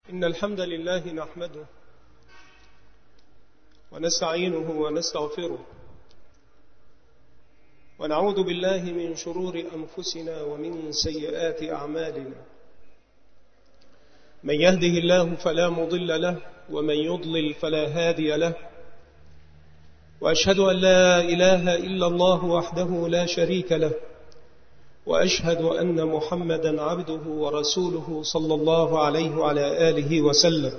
إن الحمد لله نحمده ونستعينه ونستغفره ونعوذ بالله من شرور أنفسنا ومن سيئات أعمالنا. من يهده الله فلا مضل له ومن يضلل فلا هادي له، وأشهد أن لا إله إلا الله وحده لا شريك له، وأشهد أن محمدا عبده ورسوله صلى الله عليه وعلى آله وسلم.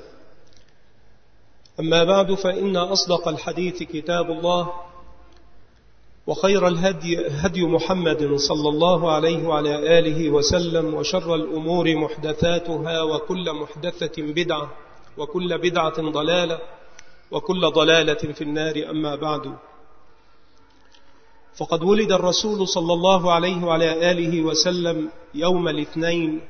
أما بعد، فإن أصدق الحديث كتاب الله، وخير الهدي هدي محمد صلى الله عليه وعلى آله وسلم، وشر الأمور محدثاتها، وكل محدثة بدعة، وكل بدعة ضلالة، وكل ضلالة في النار. أما بعد، فقد ولد الرسول صلى الله عليه وعلى آله وسلم يوم الاثنين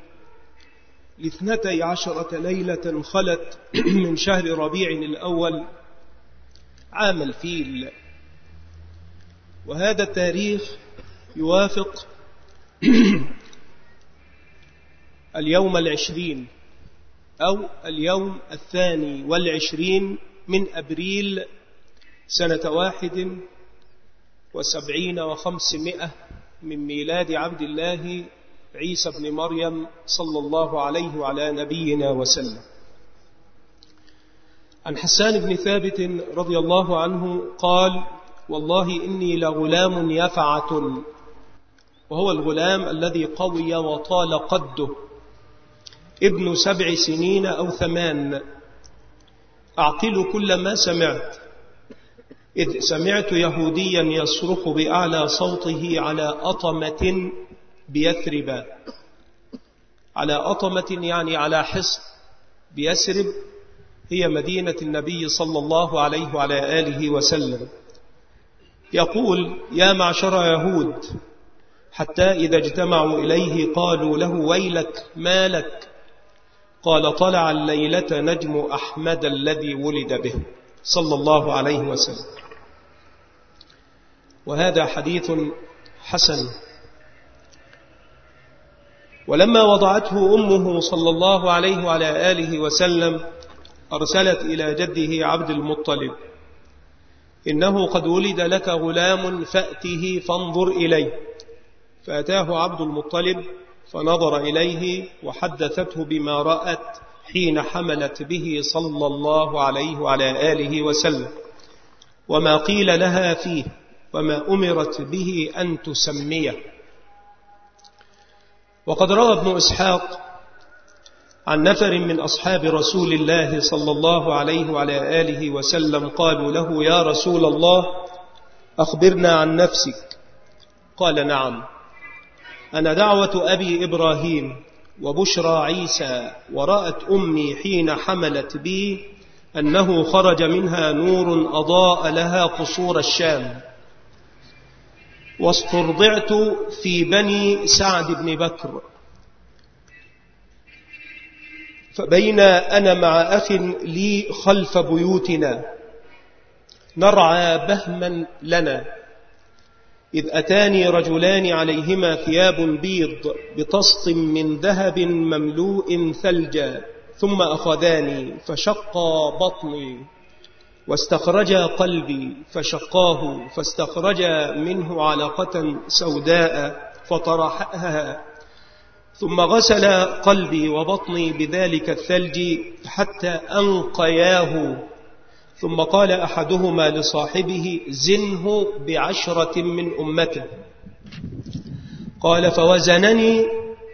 ل12 ليلة خلت من شهر ربيع الأول عام الفيل، وهذا التاريخ يوافق اليوم 20 أو اليوم 22 من أبريل سنة 71 و500 من ميلاد عبد الله عيسى بن مريم صلى الله عليه وعلى نبينا وسلم. عن حسان بن ثابت رضي الله عنه قال: والله إني لغلام يفعة، وهو الغلام الذي قوي وطال قده، ابن 7 سنين أو 8، أعقل كل ما سمعت، إذ سمعت يهوديا يصرخ بأعلى صوته على أطمة بيثرب. على أطمة يعني على حصن بيثرب، هي مدينة النبي صلى الله عليه وعلى آله وسلم، يقول: يا معشر يهود، حتى إذا اجتمعوا إليه قالوا له: ويلك ما لك؟ قال: طلع الليلة نجم أحمد الذي ولد به صلى الله عليه وسلم. وهذا حديث حسن. ولما وضعته أمه صلى الله عليه وعلى آله وسلم أرسلت إلى جده عبد المطلب: إنه قد ولد لك غلام فأته فانظر إليه. فأتاه عبد المطلب فنظر إليه، وحدثته بما رأت حين حملت به صلى الله عليه وعلى آله وسلم، وما قيل لها فيه، وما أمرت به أن تسميه. وقد روى ابن إسحاق عن نفر من أصحاب رسول الله صلى الله عليه وعلى آله وسلم قالوا له: يا رسول الله، أخبرنا عن نفسك. قال: نعم، أنا دعوة أبي إبراهيم وبشرى عيسى، ورأت أمي حين حملت بي أنه خرج منها نور أضاء لها قصور الشام، واسترضعت في بني سعد بن بكر، فبين أنا مع أخ لي خلف بيوتنا نرعى بهما لنا، إذ أتاني رجلان عليهما ثياب بيض بطسط من ذهب مملوء ثلجا، ثم أخذاني فشقا بطني، واستخرجا قلبي فشقاه، فاستخرجا منه علقة سوداء فطرحها، ثم غسل قلبي وبطني بذلك الثلج حتى أنقياه، ثم قال أحدهما لصاحبه: زنه ب10 من أمته. قال: فوزنني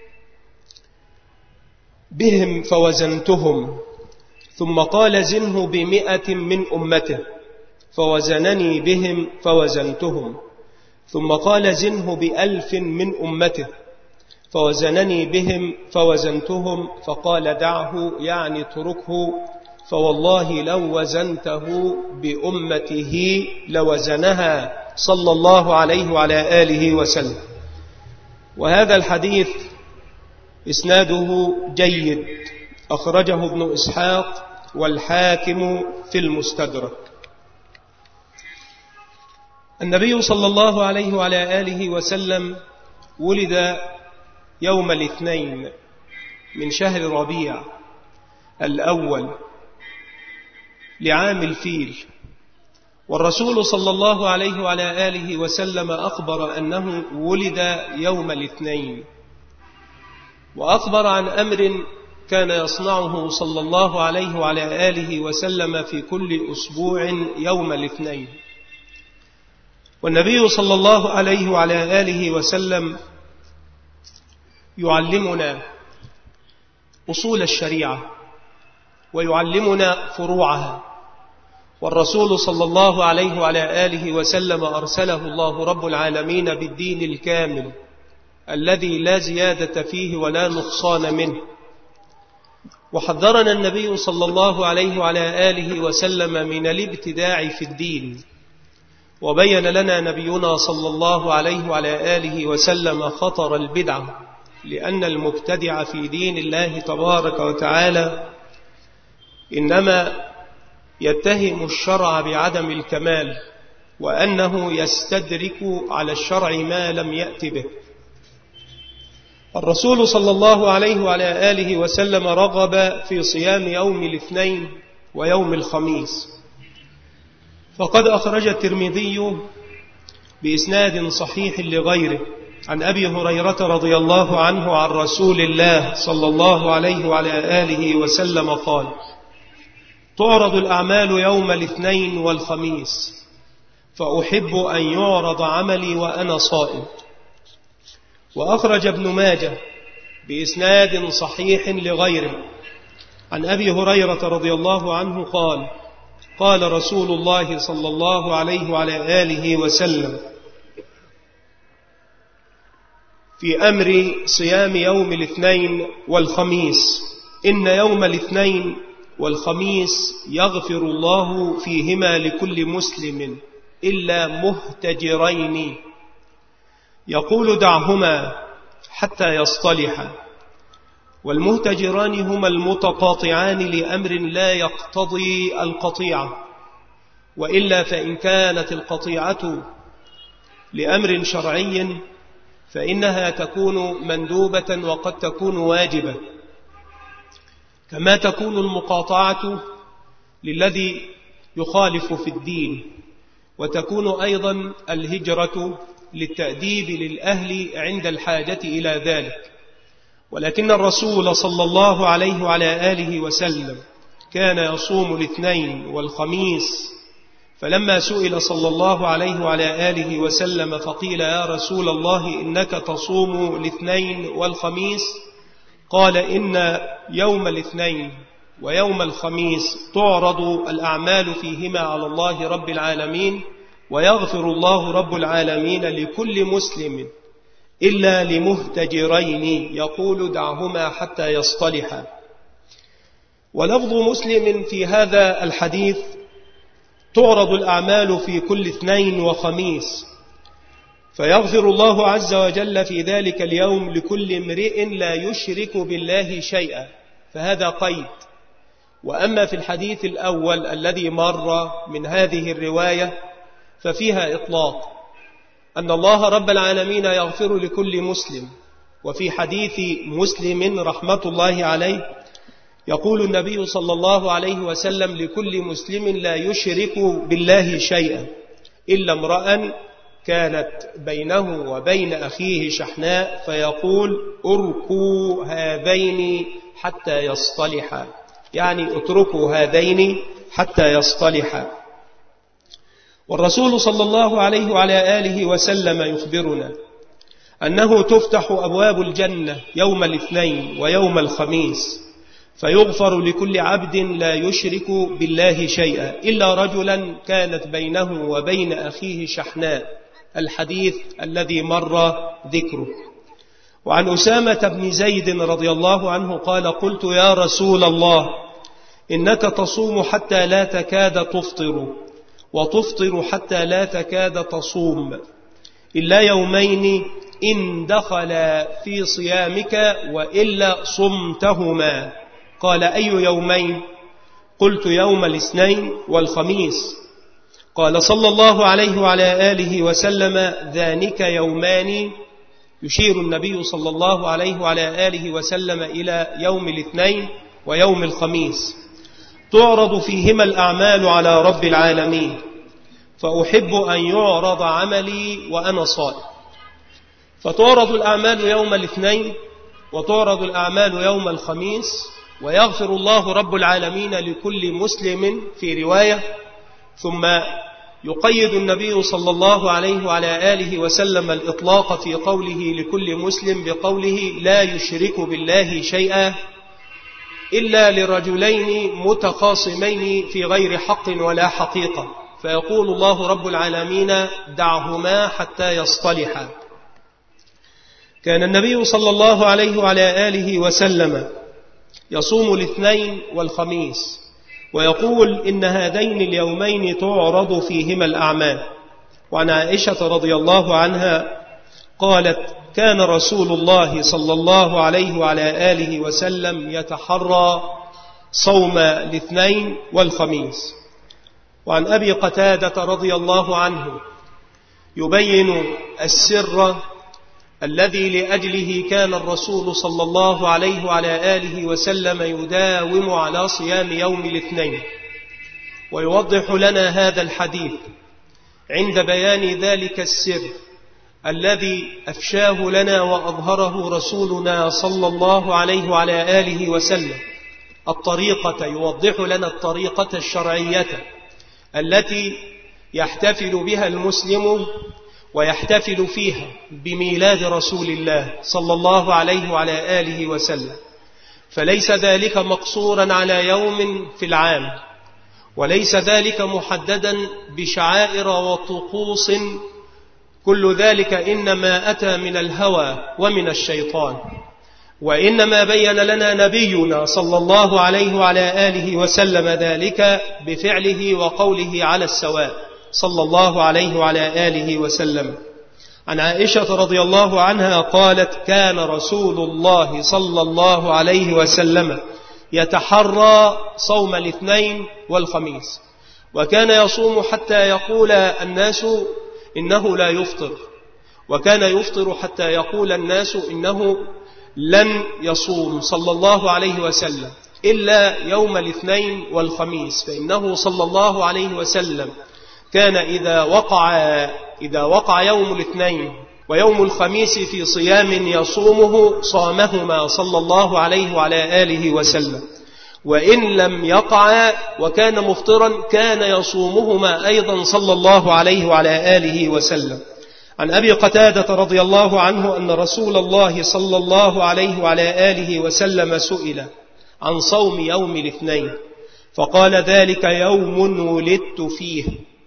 بهم فوزنتهم. ثم قال: زنه ب100 من أمته. فوزنني بهم فوزنتهم. ثم قال: زنه ب1000 من أمته. فوزنني بهم فوزنتهم. فقال: دعه، يعني اتركه، فوالله لو وزنته بأمته لوزنها صلى الله عليه وعلى آله وسلم. وهذا الحديث إسناده جيد، أخرجه ابن إسحاق والحاكم في المستدرك. النبي صلى الله عليه وعلى آله وسلم ولد يوم الاثنين من شهر ربيع الأول لعام الفيل. والرسول صلى الله عليه وعلى آله وسلم أخبر أنه ولد يوم الاثنين، وأخبر عن أمر كان يصنعه صلى الله عليه وعلى آله وسلم في كل أسبوع يوم الاثنين. والنبي صلى الله عليه وعلى آله وسلم يعلمنا أصول الشريعة ويعلمنا فروعها. والرسول صلى الله عليه وعلى آله وسلم أرسله الله رب العالمين بالدين الكامل الذي لا زيادة فيه ولا نقصان منه. وحذرنا النبي صلى الله عليه وعلى آله وسلم من الابتداع في الدين، وبين لنا نبينا صلى الله عليه وعلى آله وسلم خطر البدعة، لأن المبتدع في دين الله تبارك وتعالى إنما يتهم الشرع بعدم الكمال، وأنه يستدرك على الشرع ما لم يأت به. الرسول صلى الله عليه وعلى آله وسلم رغب في صيام يوم الاثنين ويوم الخميس، فقد أخرج الترمذي بإسناد صحيح لغيره عن أبي هريرة رضي الله عنه عن رسول الله صلى الله عليه وعلى آله وسلم قال: تعرض الأعمال يوم الاثنين والخميس، فأحب أن يعرض عملي وأنا صائم. وأخرج ابن ماجه بإسناد صحيح لغيره عن أبي هريرة رضي الله عنه قال: قال رسول الله صلى الله عليه وعلى آله وسلم في أمر صيام يوم الاثنين والخميس: إن يوم الاثنين والخميس يغفر الله فيهما لكل مسلم إلا مهتجرين، يقول دعهما حتى يصطلحا. والمهتجران هما المتقاطعان لأمر لا يقتضي القطيعة، وإلا فإن كانت القطيعة لأمر شرعي فإنها تكون مندوبة وقد تكون واجبة، كما تكون المقاطعة للذي يخالف في الدين، وتكون أيضا الهجرة للتأديب للأهل عند الحاجة إلى ذلك. ولكن الرسول صلى الله عليه وعلى آله وسلم كان يصوم الاثنين والخميس، فلما سئل صلى الله عليه وعلى آله وسلم فقيل: يا رسول الله إنك تصوم الاثنين والخميس، قال: إن يوم الاثنين ويوم الخميس تعرض الأعمال فيهما على الله رب العالمين، ويغفر الله رب العالمين لكل مسلم إلا لمهتجرين، يقول دعهما حتى يصطلحا. ولفظ مسلم في هذا الحديث: تعرض الأعمال في كل اثنين وخميس، فيغفر الله عز وجل في ذلك اليوم لكل امرئ لا يشرك بالله شيئا، فهذا قيد. وأما في الحديث الأول الذي مر من هذه الرواية ففيها إطلاق أن الله رب العالمين يغفر لكل مسلم. وفي حديث مسلم رحمة الله عليه يقول النبي صلى الله عليه وسلم: لكل مسلم لا يشرك بالله شيئا إلا امرأ كانت بينه وبين أخيه شحناء، فيقول: اركوا هذين حتى يصطلحا، يعني اتركوا هذين حتى يصطلحا. والرسول صلى الله عليه وعلى آله وسلم يخبرنا أنه تفتح أبواب الجنة يوم الاثنين ويوم الخميس، فيغفر لكل عبد لا يشرك بالله شيئا إلا رجلا كانت بينه وبين أخيه شحناء، الحديث الذي مر ذكره. وعن أسامة بن زيد رضي الله عنه قال: قلت يا رسول الله إنك تصوم حتى لا تكاد تفطر، وتفطر حتى لا تكاد تصوم، إلا يومين إن دخل في صيامك وإلا صمتهما. قال: أي يومين؟ قلت: يوم الاثنين والخميس. قال صلى الله عليه وعلى آله وسلم: ذانك يومان، يشير النبي صلى الله عليه وعلى آله وسلم إلى يوم الاثنين ويوم الخميس تعرض فيهما الأعمال على رب العالمين، فأحب أن يعرض عملي وأنا صائم. فتعرض الأعمال يوم الاثنين وتعرض الأعمال يوم الخميس، ويغفر الله رب العالمين لكل مسلم في رواية. ثم يقيد النبي صلى الله عليه وعلى آله وسلم الإطلاق في قوله لكل مسلم بقوله لا يشرك بالله شيئا إلا لرجلين متخاصمين في غير حق ولا حقيقة، فيقول الله رب العالمين دعهما حتى يصطلحا. كان النبي صلى الله عليه وعلى آله وسلم يصوم الاثنين والخميس، ويقول إن هذين اليومين تعرض فيهما الأعمال. وعن عائشة رضي الله عنها قالت كان رسول الله صلى الله عليه وعلى آله وسلم يتحرى صوم الاثنين والخميس. وعن أبي قتادة رضي الله عنه يبين السر الذي لأجله كان الرسول صلى الله عليه وعلى آله وسلم يداوم على صيام يوم الاثنين، ويوضح لنا هذا الحديث عند بيان ذلك السر الذي أفشاه لنا وأظهره رسولنا صلى الله عليه وعلى آله وسلم. الطريقة يوضح لنا الطريقة الشرعية التي يحتفل بها المسلم ويحتفل فيها بميلاد رسول الله صلى الله عليه وعلى آله وسلم. فليس ذلك مقصورا على يوم في العام، وليس ذلك محددا بشعائر وطقوس، كل ذلك إنما أتى من الهوى ومن الشيطان. وإنما بين لنا نبينا صلى الله عليه وعلى آله وسلم ذلك بفعله وقوله على السواء صلى الله عليه وعلى آله وسلم. عن عائشة رضي الله عنها قالت كان رسول الله صلى الله عليه وسلم يتحرى صوم الاثنين والخميس، وكان يصوم حتى يقول الناس إنه لا يفطر، وكان يفطر حتى يقول الناس إنه لن يصوم صلى الله عليه وسلم إلا يوم الاثنين والخميس، فإنه صلى الله عليه وسلم كان إذا وقع يوم الاثنين ويوم الخميس في صيام يصومه صامهما صلى الله عليه وعلى آله وسلم، وإن لم يقع وكان مفطرا كان يصومهما أيضا صلى الله عليه وعلى آله وسلم. عن أبي قتادة رضي الله عنه أن رسول الله صلى الله عليه وعلى آله وسلم سئل عن صوم يوم الاثنين فقال ذلك يوم ولدت فيه،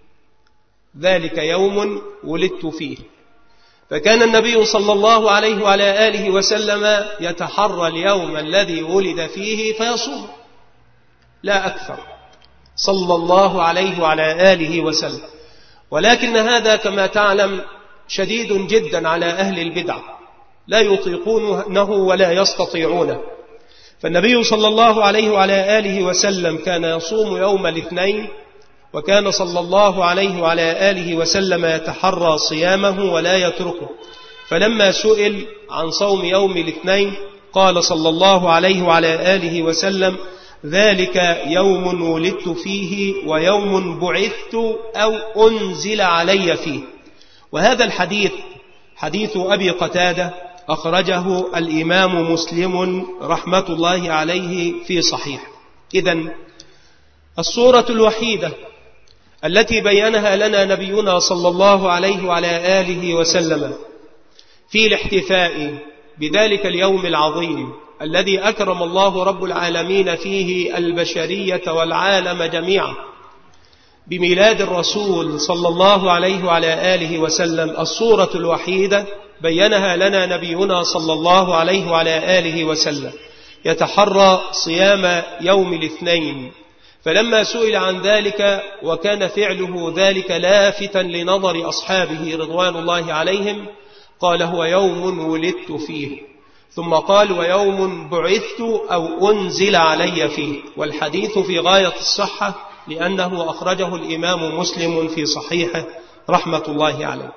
ذلك يوم ولدت فيه. فكان النبي صلى الله عليه وعلى آله وسلم يتحرى اليوم الذي ولد فيه فيصوم، لا أكثر صلى الله عليه وعلى آله وسلم. ولكن هذا كما تعلم شديد جدا على أهل البدع، لا يطيقونه ولا يستطيعونه. فالنبي صلى الله عليه وعلى آله وسلم كان يصوم يوم الاثنين، وكان صلى الله عليه وعلى آله وسلم يتحرى صيامه ولا يتركه. فلما سئل عن صوم يوم الاثنين قال صلى الله عليه وعلى آله وسلم ذلك يوم ولدت فيه ويوم بعثت أو أنزل علي فيه. وهذا الحديث حديث أبي قتادة أخرجه الإمام مسلم رحمة الله عليه في صحيح. إذن الصورة الوحيدة التي بينها لنا نبينا صلى الله عليه وعلى آله وسلم في الاحتفاء بذلك اليوم العظيم الذي أكرم الله رب العالمين فيه البشرية والعالم جميعا بميلاد الرسول صلى الله عليه وعلى آله وسلم، الصورة الوحيدة بينها لنا نبينا صلى الله عليه وعلى آله وسلم يتحرى صيام يوم الاثنين. فلما سئل عن ذلك وكان فعله ذلك لافتا لنظر أصحابه رضوان الله عليهم قال هو يوم ولدت فيه، ثم قال ويوم بعثت أو أنزل علي فيه. والحديث في غاية الصحة لأنه أخرجه الإمام مسلم في صحيحه رحمة الله عليه.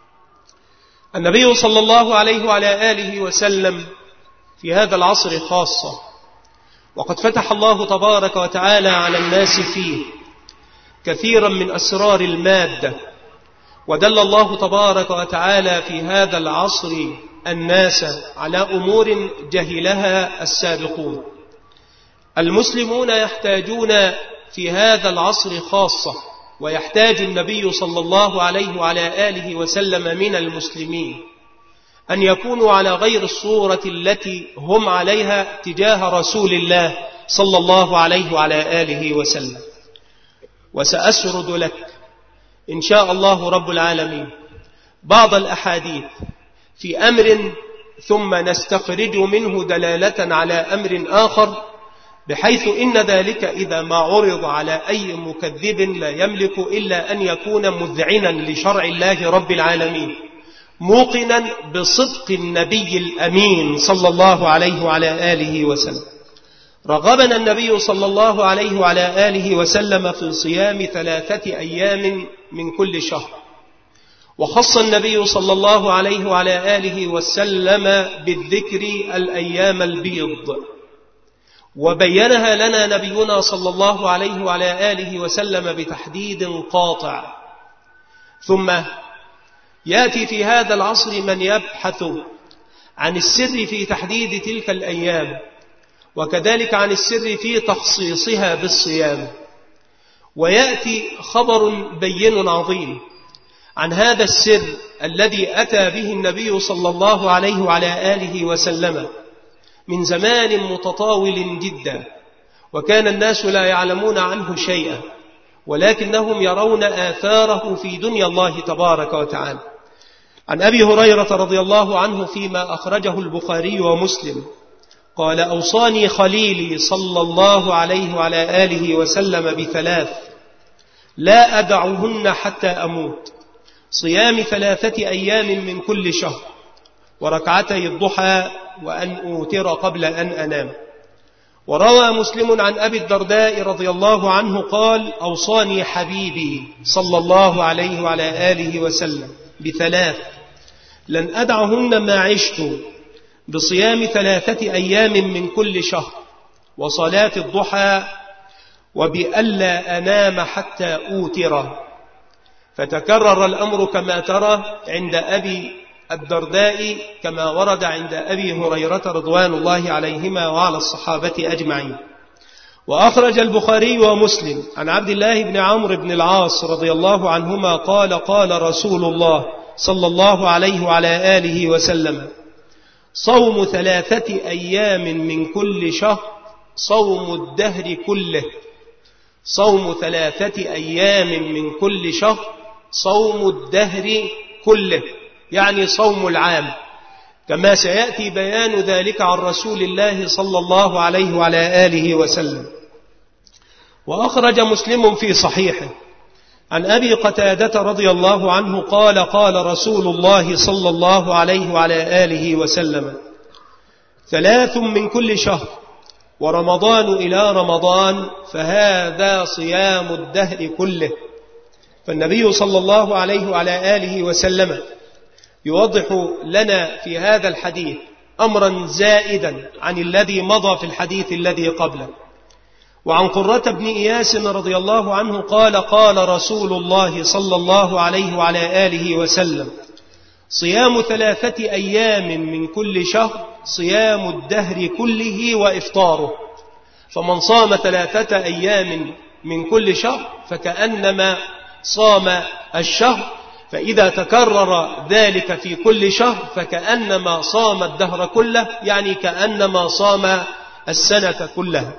النبي صلى الله عليه وعلى آله وسلم في هذا العصر خاصة وقد فتح الله تبارك وتعالى على الناس فيه كثيرا من أسرار المادة، ودل الله تبارك وتعالى في هذا العصر الناس على أمور جهلها السابقون. المسلمون يحتاجون في هذا العصر خاصة، ويحتاج النبي صلى الله عليه وعلى آله وسلم من المسلمين أن يكونوا على غير الصورة التي هم عليها تجاه رسول الله صلى الله عليه وعلى آله وسلم. وسأسرد لك إن شاء الله رب العالمين بعض الأحاديث في أمر، ثم نستخرج منه دلالة على أمر آخر، بحيث إن ذلك إذا ما عرض على أي مكذب لا يملك إلا أن يكون مذعنا لشرع الله رب العالمين، موقنا بصدق النبي الأمين صلى الله عليه وعلى آله وسلم. رغبنا النبي صلى الله عليه وعلى آله وسلم في صيام 3 أيام من كل شهر، وخص النبي صلى الله عليه وعلى آله وسلم بالذكر الأيام البيض، وبينها لنا نبينا صلى الله عليه وعلى آله وسلم بتحديد قاطع. ثم يأتي في هذا العصر من يبحث عن السر في تحديد تلك الأيام، وكذلك عن السر في تخصيصها بالصيام، ويأتي خبر بين عظيم عن هذا السر الذي أتى به النبي صلى الله عليه وعلى آله وسلم من زمان متطاول جدا، وكان الناس لا يعلمون عنه شيئا، ولكنهم يرون آثاره في دنيا الله تبارك وتعالى. عن أبي هريرة رضي الله عنه فيما أخرجه البخاري ومسلم قال: أوصاني خليلي صلى الله عليه وعلى آله وسلم ب3 لا أدعهن حتى أموت: صيام 3 أيام من كل شهر، وركعتي الضحى، وأن أوتر قبل أن أنام. وروى مسلم عن أبي الدرداء رضي الله عنه قال: أوصاني حبيبي صلى الله عليه وعلى آله وسلم ب3 لن أدعهن ما عشت: بصيام 3 أيام من كل شهر، وصلاة الضحى، وبألا أنام حتى أوتر. فتكرر الأمر كما ترى عند أبي الدرداء كما ورد عند أبي هريرة رضوان الله عليهما وعلى الصحابة أجمعين. وأخرج البخاري ومسلم عن عبد الله بن عمرو بن العاص رضي الله عنهما قال: قال رسول الله صلى الله عليه وعلى آله وسلم: صوم 3 أيام من كل شهر صوم الدهر كله. صوم 3 أيام من كل شهر صوم الدهر كله، يعني صوم العام، كما سيأتي بيان ذلك عن رسول الله صلى الله عليه وعلى آله وسلم. وأخرج مسلم في صحيحه عن أبي قتادة رضي الله عنه قال: قال رسول الله صلى الله عليه وعلى آله وسلم: 3 من كل شهر، ورمضان إلى رمضان، فهذا صيام الدهر كله. فالنبي صلى الله عليه وعلى آله وسلم يوضح لنا في هذا الحديث أمرا زائدا عن الذي مضى في الحديث الذي قبله. وعن قرة بن إياس رضي الله عنه قال: قال رسول الله صلى الله عليه وعلى آله وسلم: صيام 3 أيام من كل شهر صيام الدهر كله وإفطاره. فمن صام 3 أيام من كل شهر فكأنما صام الشهر، فإذا تكرر ذلك في كل شهر فكأنما صام الدهر كله، يعني كأنما صام السنة كلها.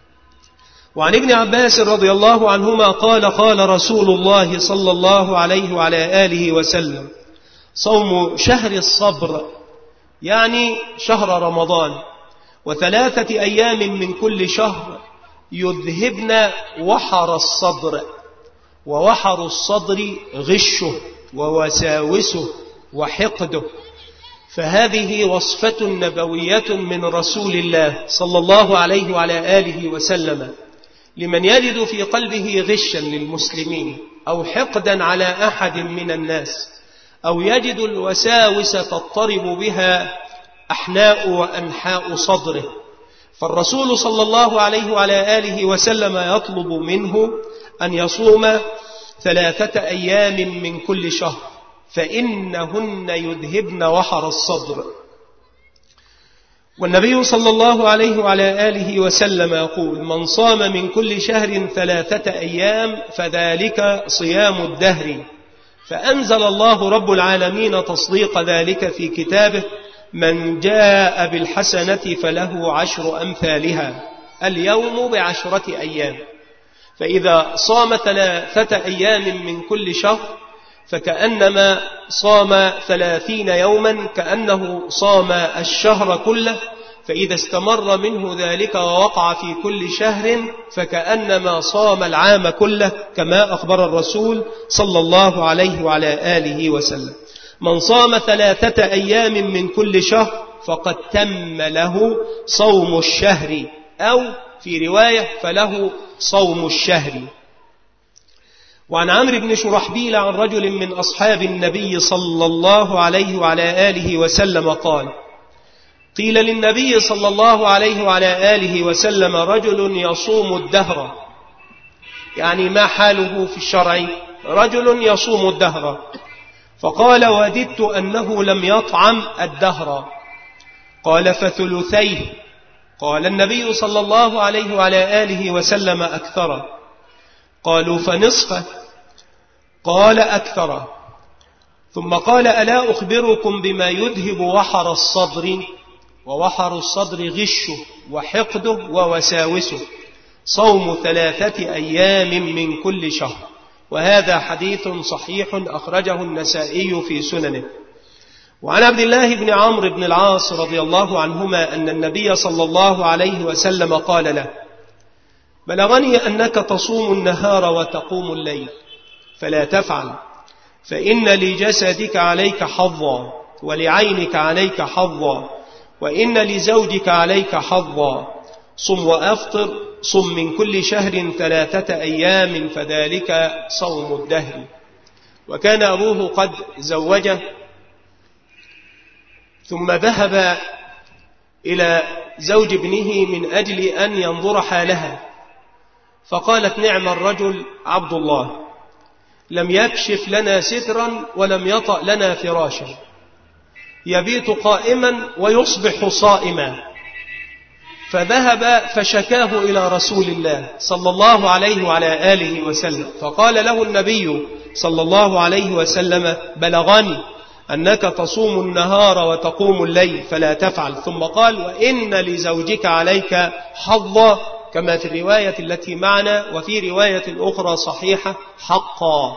وعن ابن عباس رضي الله عنهما قال: قال رسول الله صلى الله عليه وعلى آله وسلم: صوم شهر الصبر، يعني شهر رمضان، و3 أيام من كل شهر يذهبن وحر الصدر. ووحر الصدر غشه ووساوسه وحقده. فهذه وصفة نبوية من رسول الله صلى الله عليه وعلى آله وسلم لمن يجد في قلبه غشا للمسلمين أو حقدا على أحد من الناس، أو يجد الوساوس تضطرب بها أحناء وأنحاء صدره، فالرسول صلى الله عليه وعلى آله وسلم يطلب منه أن يصوم 3 أيام من كل شهر فإنهن يذهبن وحر الصدر. والنبي صلى الله عليه وعلى آله وسلم يقول: من صام من كل شهر 3 أيام فذلك صيام الدهر. فأنزل الله رب العالمين تصديق ذلك في كتابه: من جاء بالحسنة فله 10 أمثالها، اليوم ب10 أيام. فإذا صام 3 أيام من كل شهر فكأنما صام 30 يوما، كأنه صام الشهر كله. فإذا استمر منه ذلك ووقع في كل شهر فكأنما صام العام كله، كما أخبر الرسول صلى الله عليه وعلى آله وسلم: من صام 3 أيام من كل شهر فقد تم له صوم الشهر، أو في رواية فله صوم الشهر. وعن عمرو بن شرحبيل عن رجل من أصحاب النبي صلى الله عليه وعلى آله وسلم قال: قيل للنبي صلى الله عليه وعلى آله وسلم: رجل يصوم الدهر، يعني ما حاله في الشرع؟ رجل يصوم الدهر. فقال: وددت أنه لم يطعم الدهر. قال: فثلثيه. قال النبي صلى الله عليه وعلى آله وسلم: أكثر. قالوا: فنصفه. قال: أكثر. ثم قال: ألا أخبركم بما يذهب وحر الصدر؟ ووحر الصدر غشه وحقده ووساوسه، صوم 3 أيام من كل شهر. وهذا حديث صحيح أخرجه النسائي في سننه. وعن عبد الله بن عمرو بن العاص رضي الله عنهما أن النبي صلى الله عليه وسلم قال له: بلغني أنك تصوم النهار وتقوم الليل، فلا تفعل، فإن لجسدك عليك حظا، ولعينك عليك حظا، وإن لزوجك عليك حظا. صم وأفطر، صم من كل شهر 3 أيام فذلك صوم الدهر. وكان أبوه قد زوجه، ثم ذهب إلى زوج ابنه من أجل أن ينظر حالها، فقالت: نعم الرجل عبد الله، لم يكشف لنا سترا ولم يطأ لنا فراشا، يبيت قائما ويصبح صائما. فذهب فشكاه إلى رسول الله صلى الله عليه وعلى آله وسلم، فقال له النبي صلى الله عليه وسلم: بلغني أنك تصوم النهار وتقوم الليل، فلا تفعل. ثم قال: وإن لزوجك عليك حظا، كما في الرواية التي معنا، وفي رواية أخرى صحيحة: حقا.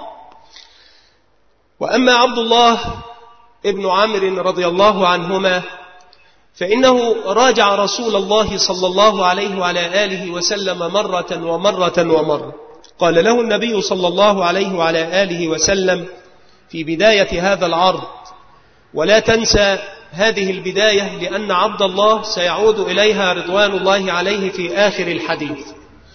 وأما عبد الله ابن عمرو رضي الله عنهما فإنه راجع رسول الله صلى الله عليه وعلى آله وسلم مرة ومرة ومرة. قال له النبي صلى الله عليه وعلى آله وسلم في بداية هذا العرض: ولا تنسى هذه البداية، لأن عبد الله سيعود إليها رضوان الله عليه في آخر الحديث.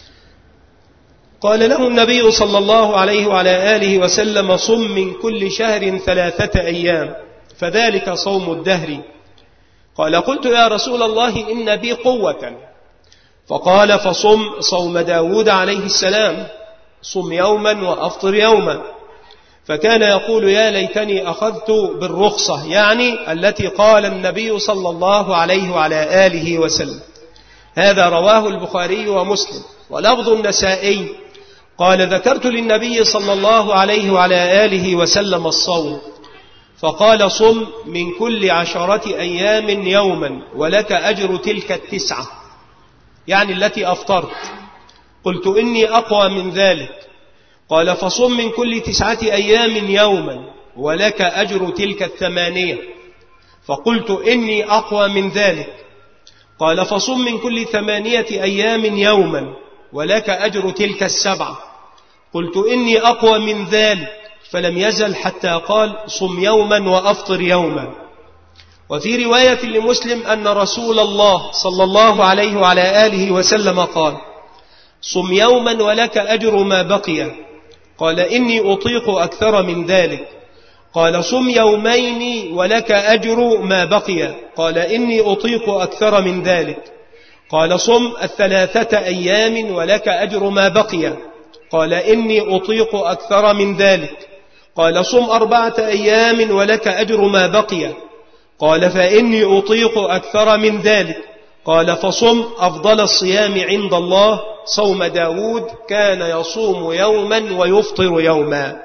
قال له النبي صلى الله عليه وعلى آله وسلم: صم من كل شهر 3 أيام فذلك صوم الدهر. قال: قلت يا رسول الله إن بي قوة. فقال: فصم صوم داود عليه السلام، صم يوما وأفطر يوما. فكان يقول: يا ليتني أخذت بالرخصة، يعني التي قال النبي صلى الله عليه وعلى آله وسلم. هذا رواه البخاري ومسلم. ولفظ النسائي قال: ذكرت للنبي صلى الله عليه وعلى آله وسلم الصوم، فقال: صم من كل 10 أيام يوما ولك أجر تلك 9، يعني التي أفطرت. قلت: إني أقوى من ذلك. قال: فصم من كل 9 أيام يوما ولك أجر تلك 8. فقلت: إني أقوى من ذلك. قال: فصم من كل 8 أيام يوما ولك أجر تلك 7. قلت: إني أقوى من ذلك. فلم يزل حتى قال: صم يوما وأفطر يوما. وفي رواية لمسلم أن رسول الله صلى الله عليه وعلى آله وسلم قال: صم يوما ولك أجر ما بقي. قال: إني أطيق أكثر من ذلك. قال: صم يومين ولك أجر ما بقي. قال: إني أطيق أكثر من ذلك. قال صم 3 أيام ولك أجر ما بقي. قال إني أطيق أكثر من ذلك. قال صم 4 أيام ولك أجر ما بقي. قال فإني أطيق أكثر من ذلك. قال فصم أفضل الصيام عند الله صوم داود كان يصوم يوما ويفطر يوما.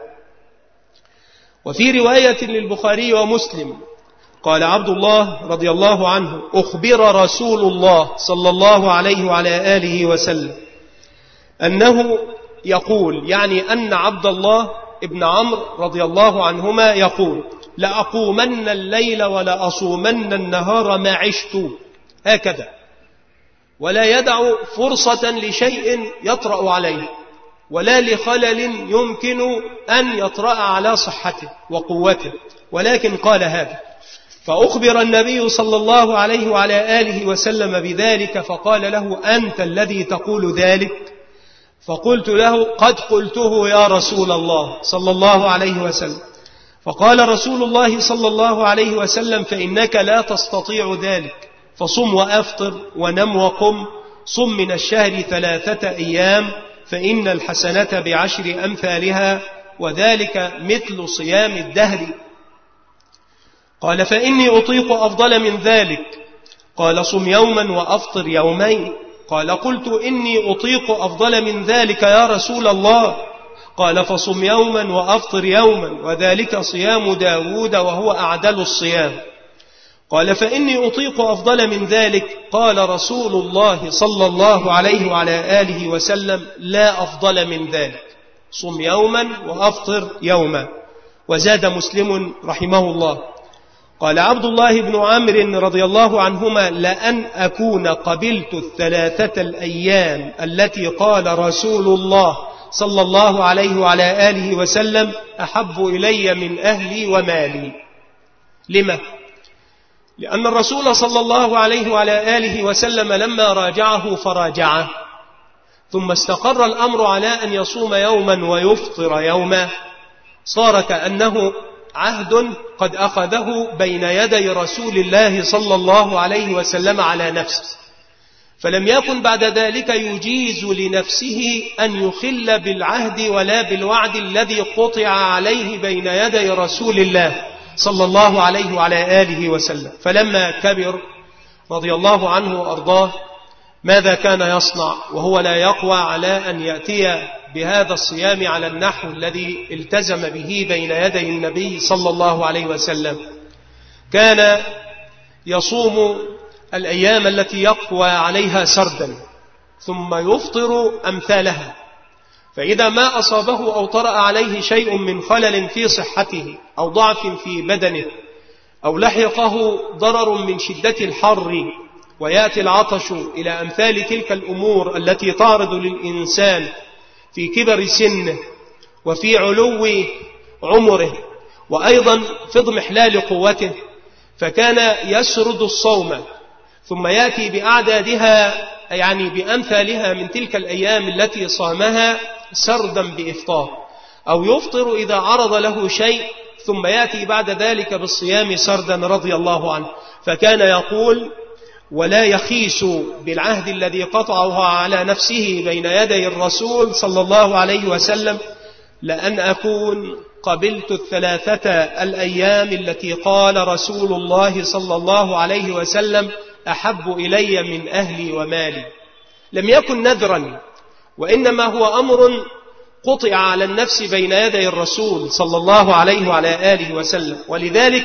وفي رواية للبخاري ومسلم قال عبد الله رضي الله عنه أخبر رسول الله صلى الله عليه وعلى آله وسلم أنه يقول، يعني أن عبد الله ابن عمرو رضي الله عنهما يقول لأقومن الليل ولا أصومن النهار ما عشت، هكذا، ولا يدع فرصة لشيء يطرأ عليه ولا لخلل يمكن أن يطرأ على صحته وقوته، ولكن قال هذا. فأخبر النبي صلى الله عليه وعلى آله وسلم بذلك فقال له أنت الذي تقول ذلك؟ فقلت له قد قلته يا رسول الله صلى الله عليه وسلم. فقال رسول الله صلى الله عليه وسلم فإنك لا تستطيع ذلك، فصم وأفطر ونم وقم، صم من الشهر 3 أيام فإن الحسنة ب10 أمثالها وذلك مثل صيام الدهر. قال فإني أطيق أفضل من ذلك. قال صم يوما وأفطر يومين. قال قلت إني أطيق أفضل من ذلك يا رسول الله. قال فصم يوما وأفطر يوما وذلك صيام داود وهو أعدل الصيام. قال فإني أطيق أفضل من ذلك. قال رسول الله صلى الله عليه وعلى آله وسلم لا أفضل من ذلك، صم يوما وأفطر يوما. وزاد مسلم رحمه الله قال عبد الله بن عمرو رضي الله عنهما لأن أكون قبلت 3 الأيام التي قال رسول الله صلى الله عليه وعلى آله وسلم أحب إلي من أهلي ومالي. لما؟ لأن الرسول صلى الله عليه وعلى آله وسلم لما راجعه فراجعه ثم استقر الأمر على أن يصوم يوما ويفطر يوما، صار كأنه عهد قد أخذه بين يدي رسول الله صلى الله عليه وسلم على نفسه، فلم يكن بعد ذلك يجيز لنفسه أن يخل بالعهد ولا بالوعد الذي قطع عليه بين يدي رسول الله صلى الله عليه وعلى آله وسلم. فلما كبر رضي الله عنه وأرضاه ماذا كان يصنع وهو لا يقوى على أن يأتي بهذا الصيام على النحو الذي التزم به بين يدي النبي صلى الله عليه وسلم؟ كان يصوم الأيام التي يقوى عليها سردا ثم يفطر أمثالها، فإذا ما أصابه أو طرأ عليه شيء من خلل في صحته أو ضعف في بدنه أو لحقه ضرر من شدة الحر ويأتي العطش إلى أمثال تلك الأمور التي تعرض للإنسان في كبر سنه وفي علو عمره وأيضا في اضمحلال قوته، فكان يسرد الصوم ثم يأتي بأعدادها يعني بأمثالها من تلك الأيام التي صامها سردا بإفطار، أو يفطر إذا عرض له شيء ثم يأتي بعد ذلك بالصيام سردا رضي الله عنه. فكان يقول ولا يخيس بالعهد الذي قطعه على نفسه بين يدي الرسول صلى الله عليه وسلم لأن أكون قبلت 3 الأيام التي قال رسول الله صلى الله عليه وسلم أحب إلي من أهلي ومالي. لم يكن نذرا وإنما هو أمر قطع على النفس بين يدي الرسول صلى الله عليه وعلى آله وسلم. ولذلك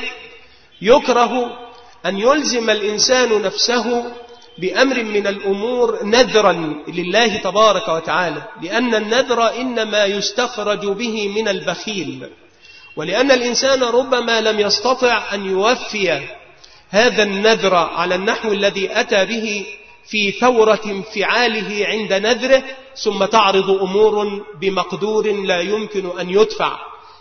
يكره أن يلزم الإنسان نفسه بأمر من الأمور نذرا لله تبارك وتعالى، لأن النذر إنما يستخرج به من البخيل، ولأن الإنسان ربما لم يستطع أن يوفي هذا النذر على النحو الذي أتى به في ثورة انفعاله عند نذره، ثم تعرض أمور بمقدور لا يمكن أن يدفع،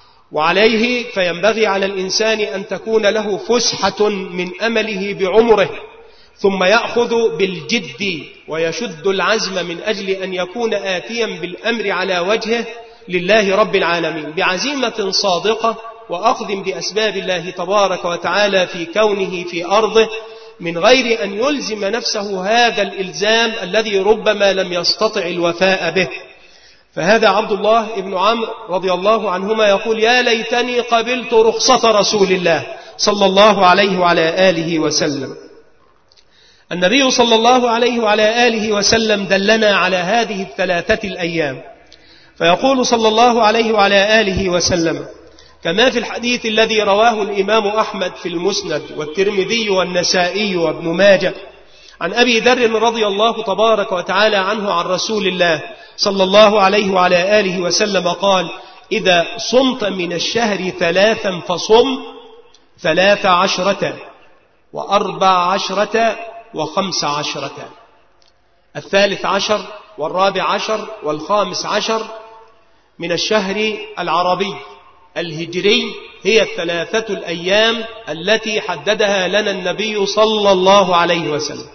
وعليه فينبغي على الإنسان أن تكون له فسحة من أمله بعمره، ثم يأخذ بالجد ويشد العزم من أجل أن يكون آتيا بالأمر على وجهه لله رب العالمين بعزيمة صادقة وأخذ بأسباب الله تبارك وتعالى في كونه في أرضه من غير أن يلزم نفسه هذا الإلزام الذي ربما لم يستطع الوفاء به. فهذا عبد الله بن عمرو رضي الله عنهما يقول: يا ليتني قبلت رخصة رسول الله صلى الله عليه وعلى آله وسلم. النبي صلى الله عليه وعلى آله وسلم دلنا على هذه الثلاثة الأيام، فيقول صلى الله عليه وعلى آله وسلم كما في الحديث الذي رواه الإمام أحمد في المسند والترمذي والنسائي وابن ماجه عن أبي ذر رضي الله تبارك وتعالى عنه عن رسول الله صلى الله عليه وعلى آله وسلم قال: إذا صمت من الشهر 3 فصم 13 و14 و15. 13 و14 و15 من الشهر العربي الهجري هي 3 الأيام التي حددها لنا النبي صلى الله عليه وسلم.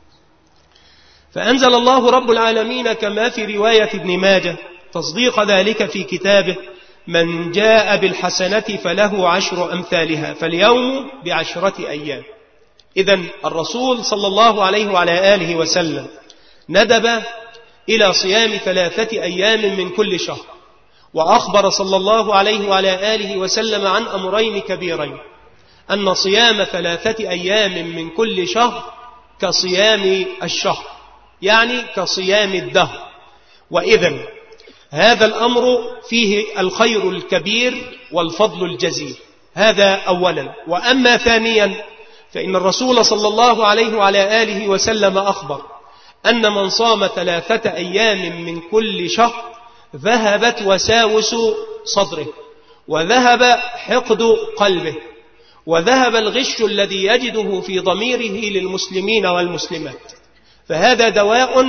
فأنزل الله رب العالمين كما في رواية ابن ماجه تصديق ذلك في كتابه: من جاء بالحسنة فله 10 أمثالها فاليوم ب10 أيام. إذن الرسول صلى الله عليه وعلى آله وسلم ندب إلى صيام 3 أيام من كل شهر، وأخبر صلى الله عليه وعلى آله وسلم عن أمرين كبيرين: أن صيام 3 أيام من كل شهر كصيام الشهر، يعني كصيام الدهر. وإذن هذا الأمر فيه الخير الكبير والفضل الجزيل، هذا أولا. وأما ثانيا فإن الرسول صلى الله عليه وعلى آله وسلم أخبر أن من صام 3 أيام من كل شهر ذهبت وساوس صدره، وذهب حقد قلبه، وذهب الغش الذي يجده في ضميره للمسلمين والمسلمات. فهذا دواء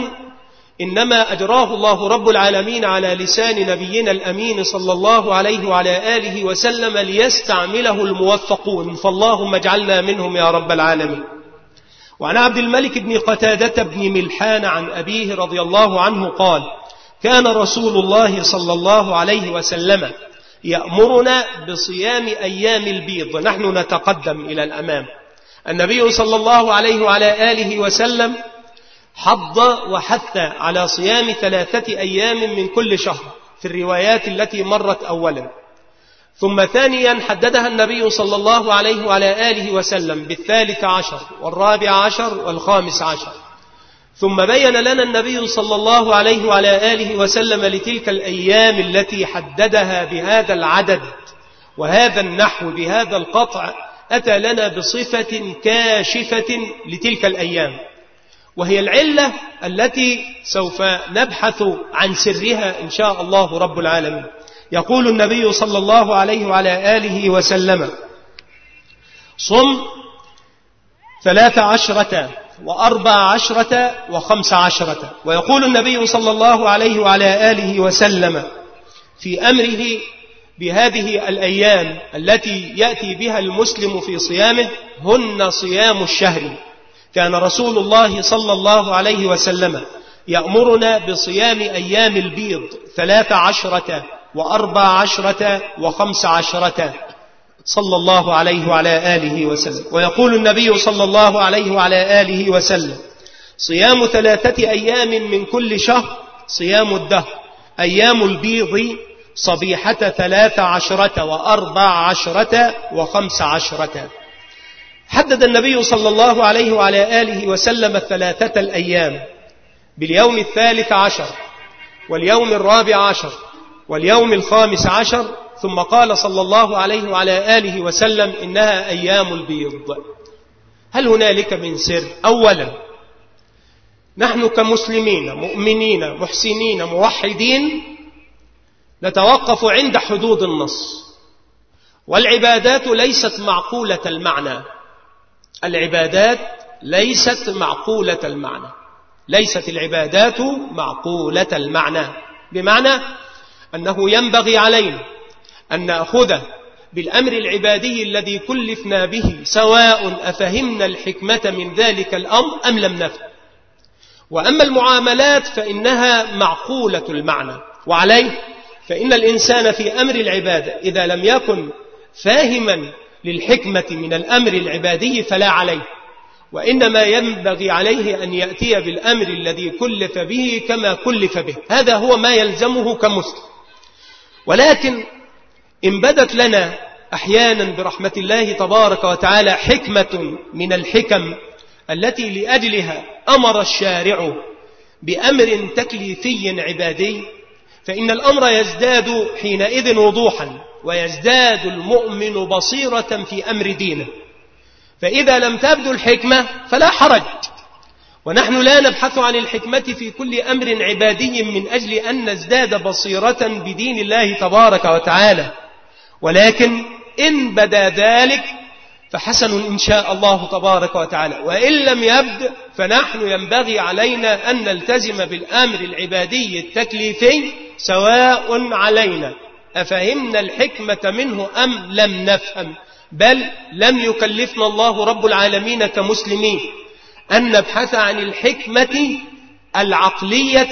إنما أجراه الله رب العالمين على لسان نبينا الأمين صلى الله عليه وعلى آله وسلم ليستعمله الموفقون، فاللهم اجعلنا منهم يا رب العالمين. وعن عبد الملك بن قتادة بن ملحان عن أبيه رضي الله عنه قال: كان رسول الله صلى الله عليه وسلم يأمرنا بصيام أيام البيض. نحن نتقدم إلى الأمام. النبي صلى الله عليه وعلى آله وسلم حض وحث على صيام 3 أيام من كل شهر في الروايات التي مرت أولا، ثم ثانيا حددها النبي صلى الله عليه وعلى آله وسلم بال13 وال14 وال15، ثم بين لنا النبي صلى الله عليه وعلى آله وسلم لتلك الأيام التي حددها بهذا العدد وهذا النحو بهذا القطع، أتى لنا بصفة كاشفة لتلك الأيام، وهي العلة التي سوف نبحث عن سرها إن شاء الله رب العالمين. يقول النبي صلى الله عليه وعلى آله وسلم: صم 13 و14 و15. ويقول النبي صلى الله عليه وعلى آله وسلم في أمره بهذه الأيام التي يأتي بها المسلم في صيامه: هن صيام الشهر. كان رسول الله صلى الله عليه وسلم يأمرنا بصيام أيام البيض 13 و14 و15 صلى الله عليه وعلى آله وسلم. ويقول النبي صلى الله عليه وعلى آله وسلم: صيام 3 أيام من كل شهر صيام الدهر، أيام البيض صبيحة 13 و14 و15. حدد النبي صلى الله عليه وعلى آله وسلم 3 الأيام باليوم 13 واليوم 14 واليوم 15، ثم قال صلى الله عليه وعلى آله وسلم: إنها أيام البيض. هل هنالك من سر؟ أولا، نحن كمسلمين مؤمنين محسنين موحدين نتوقف عند حدود النص، والعبادات ليست معقولة المعنى. العبادات ليست معقولة المعنى، ليست العبادات معقولة المعنى، بمعنى أنه ينبغي علينا أن نأخذ بالأمر العبادي الذي كلفنا به، سواء أفهمنا الحكمة من ذلك الأمر أم لم نفهم. وأما المعاملات فإنها معقولة المعنى، وعليه فإن الإنسان في أمر العبادة إذا لم يكن فاهما للحكمة من الأمر العبادي فلا عليه. وإنما ينبغي عليه أن يأتي بالأمر الذي كلف به كما كلف به، هذا هو ما يلزمه كمسلم. ولكن إن بدت لنا أحيانا برحمة الله تبارك وتعالى حكمة من الحكم التي لأجلها أمر الشارع بأمر تكليفي عبادي، فإن الأمر يزداد حينئذ وضوحا، ويزداد المؤمن بصيرة في أمر دينه. فإذا لم تبدو الحكمة فلا حرج، ونحن لا نبحث عن الحكمة في كل أمر عبادي من أجل أن نزداد بصيرة بدين الله تبارك وتعالى، ولكن إن بدا ذلك فحسن إن شاء الله تبارك وتعالى، وإن لم يبد فنحن ينبغي علينا أن نلتزم بالأمر العبادي التكليفي سواء علينا أفهمنا الحكمة منه أم لم نفهم، بل لم يكلفنا الله رب العالمين كمسلمين أن نبحث عن الحكمة العقلية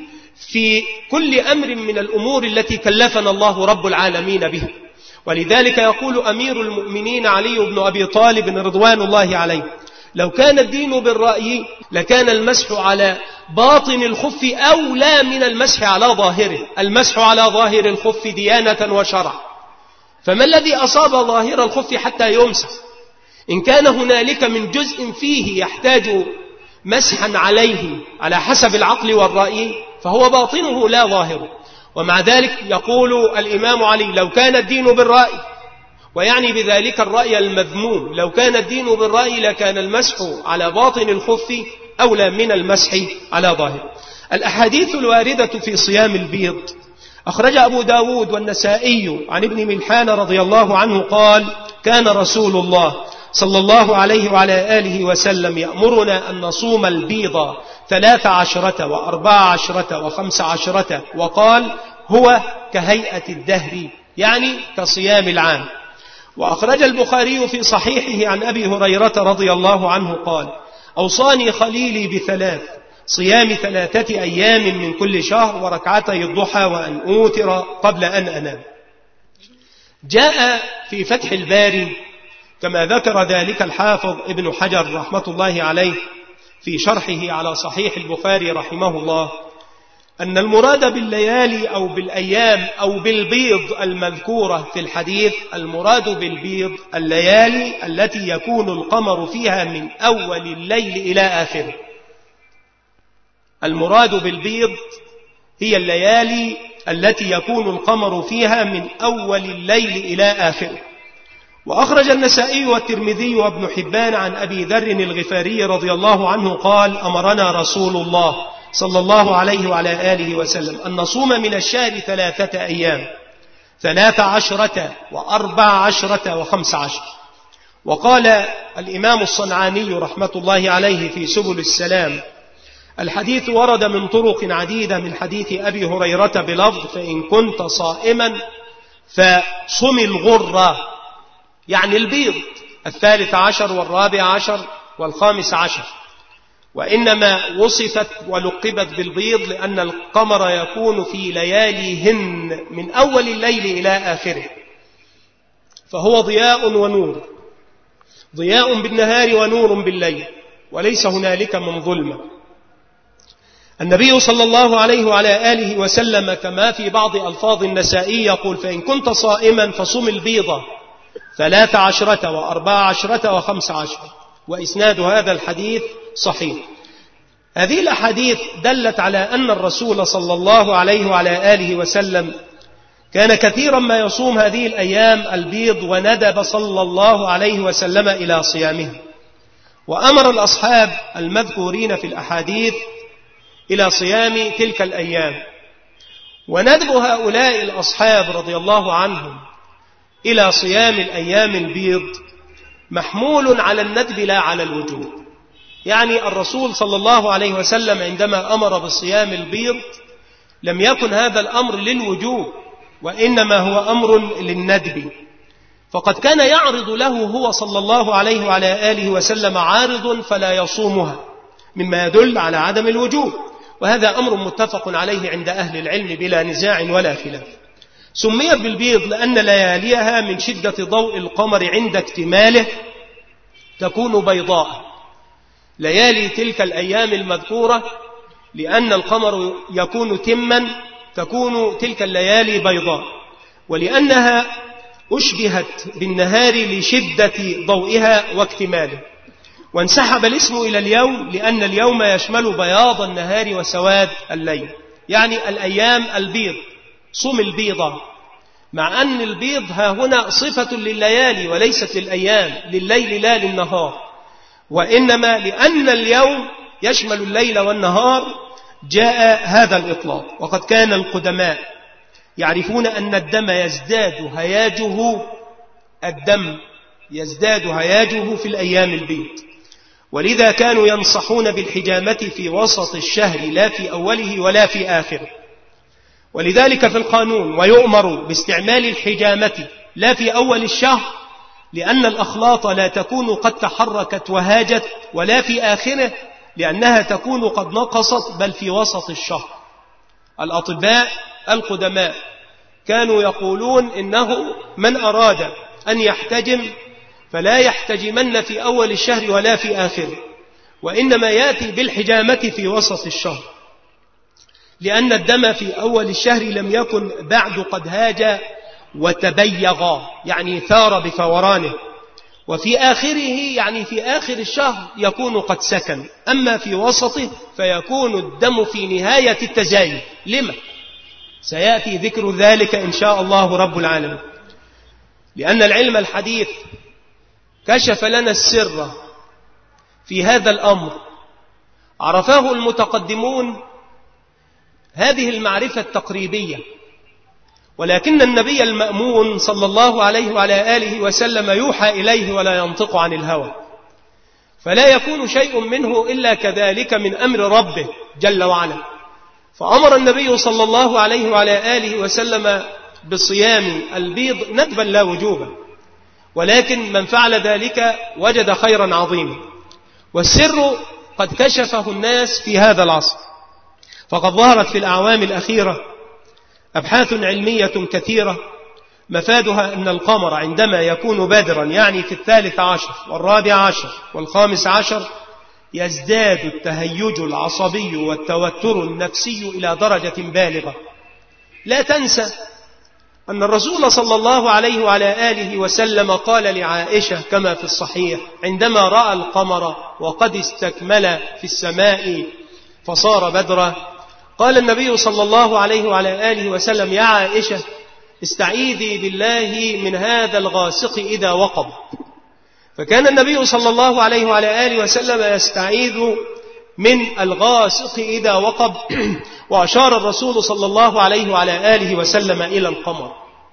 في كل أمر من الأمور التي كلفنا الله رب العالمين بها. ولذلك يقول أمير المؤمنين علي بن أبي طالب رضوان الله عليه: لو كان الدين بالرأي لكان المسح على باطن الخف أولى من المسح على ظاهره. المسح على ظاهر الخف ديانة وشرع، فما الذي أصاب ظاهر الخف حتى يمسح؟ إن كان هنالك من جزء فيه يحتاج مسحا عليه على حسب العقل والرأي فهو باطنه لا ظاهره. ومع ذلك يقول الإمام علي: لو كان الدين بالرأي، ويعني بذلك الرأي المذموم، لو كان الدين بالرأي لكان المسح على باطن الخف أولى من المسح على ظاهر. الأحاديث الواردة في صيام البيض أخرج أبو داود والنسائي عن ابن ملحان رضي الله عنه قال: كان رسول الله صلى الله عليه وعلى آله وسلم يأمرنا أن نصوم البيض 13 و14 و15، وقال: هو كهيئة الدهر، يعني كصيام العام. وأخرج البخاري في صحيحه عن أبي هريرة رضي الله عنه قال: أوصاني خليلي ب3: صيام 3 أيام من كل شهر، وركعتي الضحى، وأن أوتر قبل أن أنام. جاء في فتح الباري كما ذكر ذلك الحافظ ابن حجر رحمة الله عليه في شرحه على صحيح البخاري رحمه الله، أن المراد بالليالي أو بالأيام أو بالبيض المذكورة في الحديث، المراد بالبيض الليالي التي يكون القمر فيها من أول الليل إلى آخره. المراد بالبيض هي الليالي التي يكون القمر فيها من أول الليل إلى آخره. وأخرج النسائي والترمذي وابن حبان عن أبي ذر الغفاري رضي الله عنه قال: أمرنا رسول الله صلى الله عليه وعلى آله وسلم أن نصوم من الشهر 3 أيام، 13 و14 و15. وقال الإمام الصنعاني رحمة الله عليه في سبل السلام: الحديث ورد من طرق عديدة من حديث أبي هريرة بلفظ: فإن كنت صائما فصم الغرة، يعني البيض 13 و14 و15. وإنما وصفت ولقبت بالبيض لأن القمر يكون في لياليهن من أول الليل إلى آخره، فهو ضياء ونور، ضياء بالنهار ونور بالليل، وليس هنالك من ظلمة. النبي صلى الله عليه وعلى آله وسلم كما في بعض ألفاظ النسائي يقول: فإن كنت صائما فصم البيضة 13 و14 و15. وإسناد هذا الحديث صحيح. هذه الأحاديث دلت على أن الرسول صلى الله عليه وعلى آله وسلم كان كثيرا ما يصوم هذه الأيام البيض، وندب صلى الله عليه وسلم إلى صيامه، وأمر الأصحاب المذكورين في الأحاديث إلى صيام تلك الأيام. وندب هؤلاء الأصحاب رضي الله عنهم إلى صيام الأيام البيض محمول على الندب لا على الوجوب. يعني الرسول صلى الله عليه وسلم عندما أمر بصيام البيض لم يكن هذا الأمر للوجوب، وإنما هو أمر للندب. فقد كان يعرض له هو صلى الله عليه وعلى آله وسلم عارض فلا يصومها، مما يدل على عدم الوجوب، وهذا أمر متفق عليه عند أهل العلم بلا نزاع ولا خلاف. سميت بالبيض لأن لياليها من شدة ضوء القمر عند اكتماله تكون بيضاء، ليالي تلك الأيام المذكورة لأن القمر يكون تما تكون تلك الليالي بيضاء، ولأنها أشبهت بالنهار لشدة ضوئها واكتماله. وانسحب الاسم إلى اليوم لأن اليوم يشمل بياض النهار وسواد الليل، يعني الأيام البيض، صم البيضة، مع أن البيض ها هنا صفة لليالي وليست للأيام، لليل لا للنهار، وإنما لأن اليوم يشمل الليل والنهار جاء هذا الإطلاق. وقد كان القدماء يعرفون أن الدم يزداد هياجه في الأيام البيض، ولذا كانوا ينصحون بالحجامة في وسط الشهر لا في أوله ولا في آخره. ولذلك في القانون ويؤمر باستعمال الحجامة لا في أول الشهر لأن الأخلاط لا تكون قد تحركت وهاجت، ولا في آخره لأنها تكون قد نقصت، بل في وسط الشهر. الأطباء القدماء كانوا يقولون إنه من أراد أن يحتجم فلا يحتجمن في أول الشهر ولا في آخره، وإنما يأتي بالحجامة في وسط الشهر، لأن الدم في أول الشهر لم يكن بعد قد هاج وتبيغ، يعني ثار بفورانه، وفي آخره يعني في آخر الشهر يكون قد سكن، أما في وسطه فيكون الدم في نهاية التزايد. لما؟ سيأتي ذكر ذلك إن شاء الله رب العالمين، لأن العلم الحديث كشف لنا السر في هذا الأمر، عرفه المتقدمون هذه المعرفة التقريبية، ولكن النبي المأمون صلى الله عليه وعلى آله وسلم يوحى إليه ولا ينطق عن الهوى، فلا يكون شيء منه إلا كذلك من أمر ربه جل وعلا. فأمر النبي صلى الله عليه وعلى آله وسلم بصيام البيض ندبا لا وجوبا، ولكن من فعل ذلك وجد خيرا عظيما، والسر قد كشفه الناس في هذا العصر. فقد ظهرت في الأعوام الأخيرة أبحاث علمية كثيرة مفادها أن القمر عندما يكون بادرا، يعني في 13 و14 و15، يزداد التهيج العصبي والتوتر النفسي إلى درجة بالغة. لا تنسى أن الرسول صلى الله عليه وعلى آله وسلم قال لعائشة كما في الصحيح عندما رأى القمر وقد استكمل في السماء فصار بدرا، قال النبي صلى الله عليه وعلى آله وسلم: يا عائشة استعيذي بالله من هذا الغاسق إذا وقب. فكان النبي صلى الله عليه وعلى آله وسلم يستعيذ من الغاسق إذا وقب، وأشار الرسول صلى الله عليه وعلى آله وسلم إلى القمر.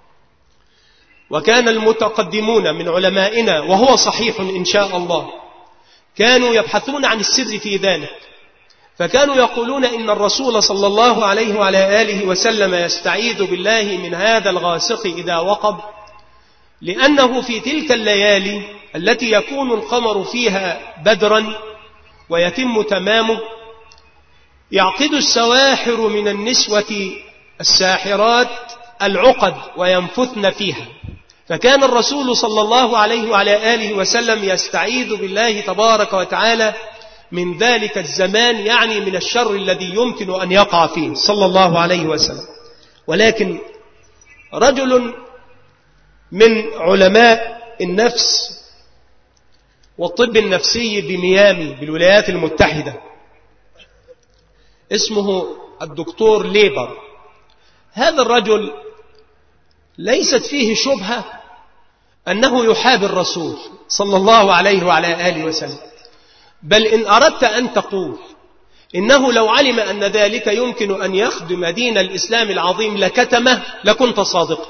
وكان المتقدمون من علمائنا، وهو صحيح إن شاء الله، كانوا يبحثون عن السر في ذلك، فكانوا يقولون إن الرسول صلى الله عليه وعلى آله وسلم يستعيذ بالله من هذا الغاسق إذا وقب، لأنه في تلك الليالي التي يكون القمر فيها بدرا ويتم تمامه يعقد السواحر من النسوة الساحرات العقد وينفثن فيها. فكان الرسول صلى الله عليه وعلى آله وسلم يستعيذ بالله تبارك وتعالى من ذلك الزمان، يعني من الشر الذي يمكن أن يقع فيه صلى الله عليه وسلم. ولكن رجل من علماء النفس والطب النفسي بميامي بالولايات المتحدة اسمه الدكتور ليبر، هذا الرجل ليست فيه شبهة أنه يحابي الرسول صلى الله عليه وعلى آله وسلم، بل إن أردت أن تقول إنه لو علم أن ذلك يمكن أن يخدم دين الإسلام العظيم لكتمه لكنت صادقا.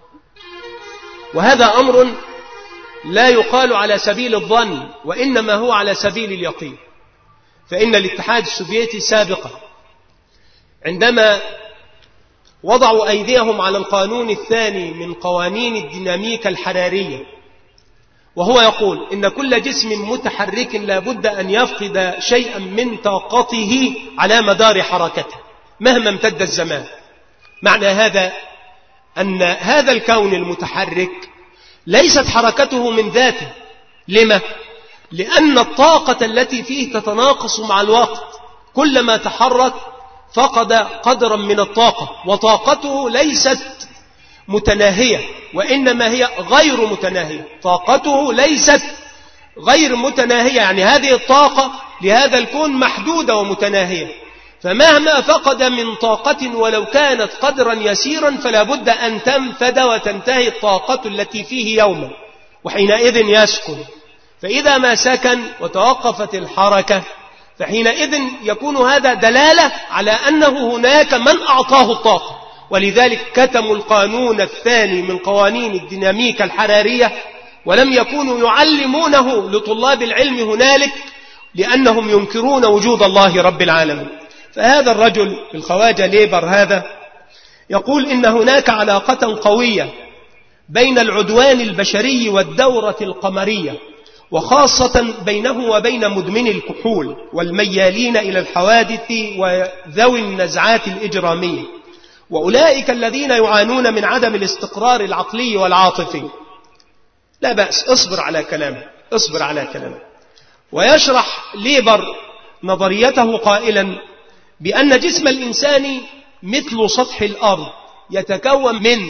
وهذا أمر لا يقال على سبيل الظن، وإنما هو على سبيل اليقين. فإن الاتحاد السوفيتي سابقا عندما وضعوا أيديهم على القانون الثاني من قوانين الديناميكا الحرارية، وهو يقول إن كل جسم متحرك لا بد أن يفقد شيئا من طاقته على مدار حركته مهما امتد الزمان. معنى هذا أن هذا الكون المتحرك ليست حركته من ذاته. لما؟ لأن الطاقة التي فيه تتناقص مع الوقت، كلما تحرك فقد قدرا من الطاقة، وطاقته ليست متناهية وإنما هي غير متناهية. طاقته ليست غير متناهية، يعني هذه الطاقة لهذا الكون محدودة ومتناهية، فمهما فقد من طاقة ولو كانت قدرا يسيرا فلا بد أن تنفد وتنتهي الطاقة التي فيه يوما، وحينئذ يسكن. فإذا ما سكن وتوقفت الحركة فحينئذ يكون هذا دلالة على أنه هناك من أعطاه الطاقة. ولذلك كتموا القانون الثاني من قوانين الديناميكا الحرارية ولم يكونوا يعلمونه لطلاب العلم هنالك لأنهم ينكرون وجود الله رب العالمين. فهذا الرجل الخواجة ليبر هذا يقول إن هناك علاقة قوية بين العدوان البشري والدورة القمرية، وخاصة بينه وبين مدمن الكحول والميالين إلى الحوادث وذوي النزعات الإجرامية، وأولئك الذين يعانون من عدم الاستقرار العقلي والعاطفي. لا بأس، اصبر على كلامه. ويشرح ليبر نظريته قائلا بأن جسم الإنسان مثل سطح الأرض يتكون من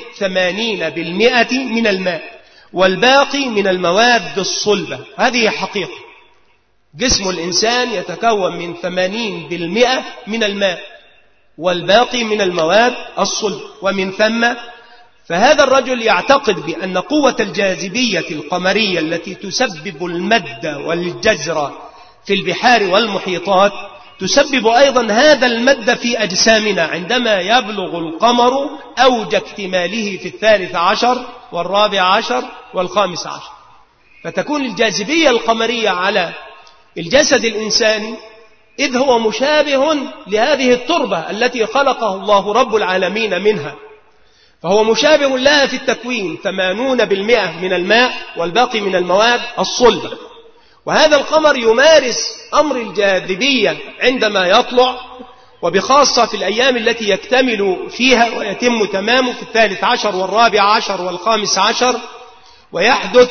80% من الماء والباقي من المواد الصلبة. هذه حقيقة، جسم الإنسان يتكون من 80% من الماء والباقي من المواد الصلبة. ومن ثم فهذا الرجل يعتقد بأن قوة الجاذبية القمرية التي تسبب المد والجزر في البحار والمحيطات تسبب أيضا هذا المد في أجسامنا عندما يبلغ القمر أوج اكتماله في 13 و14 و15، فتكون الجاذبية القمرية على الجسد الإنساني إذ هو مشابه لهذه التربة التي خلقه الله رب العالمين منها، فهو مشابه لها في التكوين، 80% من الماء والباقي من المواد الصلبة. وهذا القمر يمارس أمر الجاذبية عندما يطلع، وبخاصة في الأيام التي يكتمل فيها ويتم تمامه في 13 و14 و15، ويحدث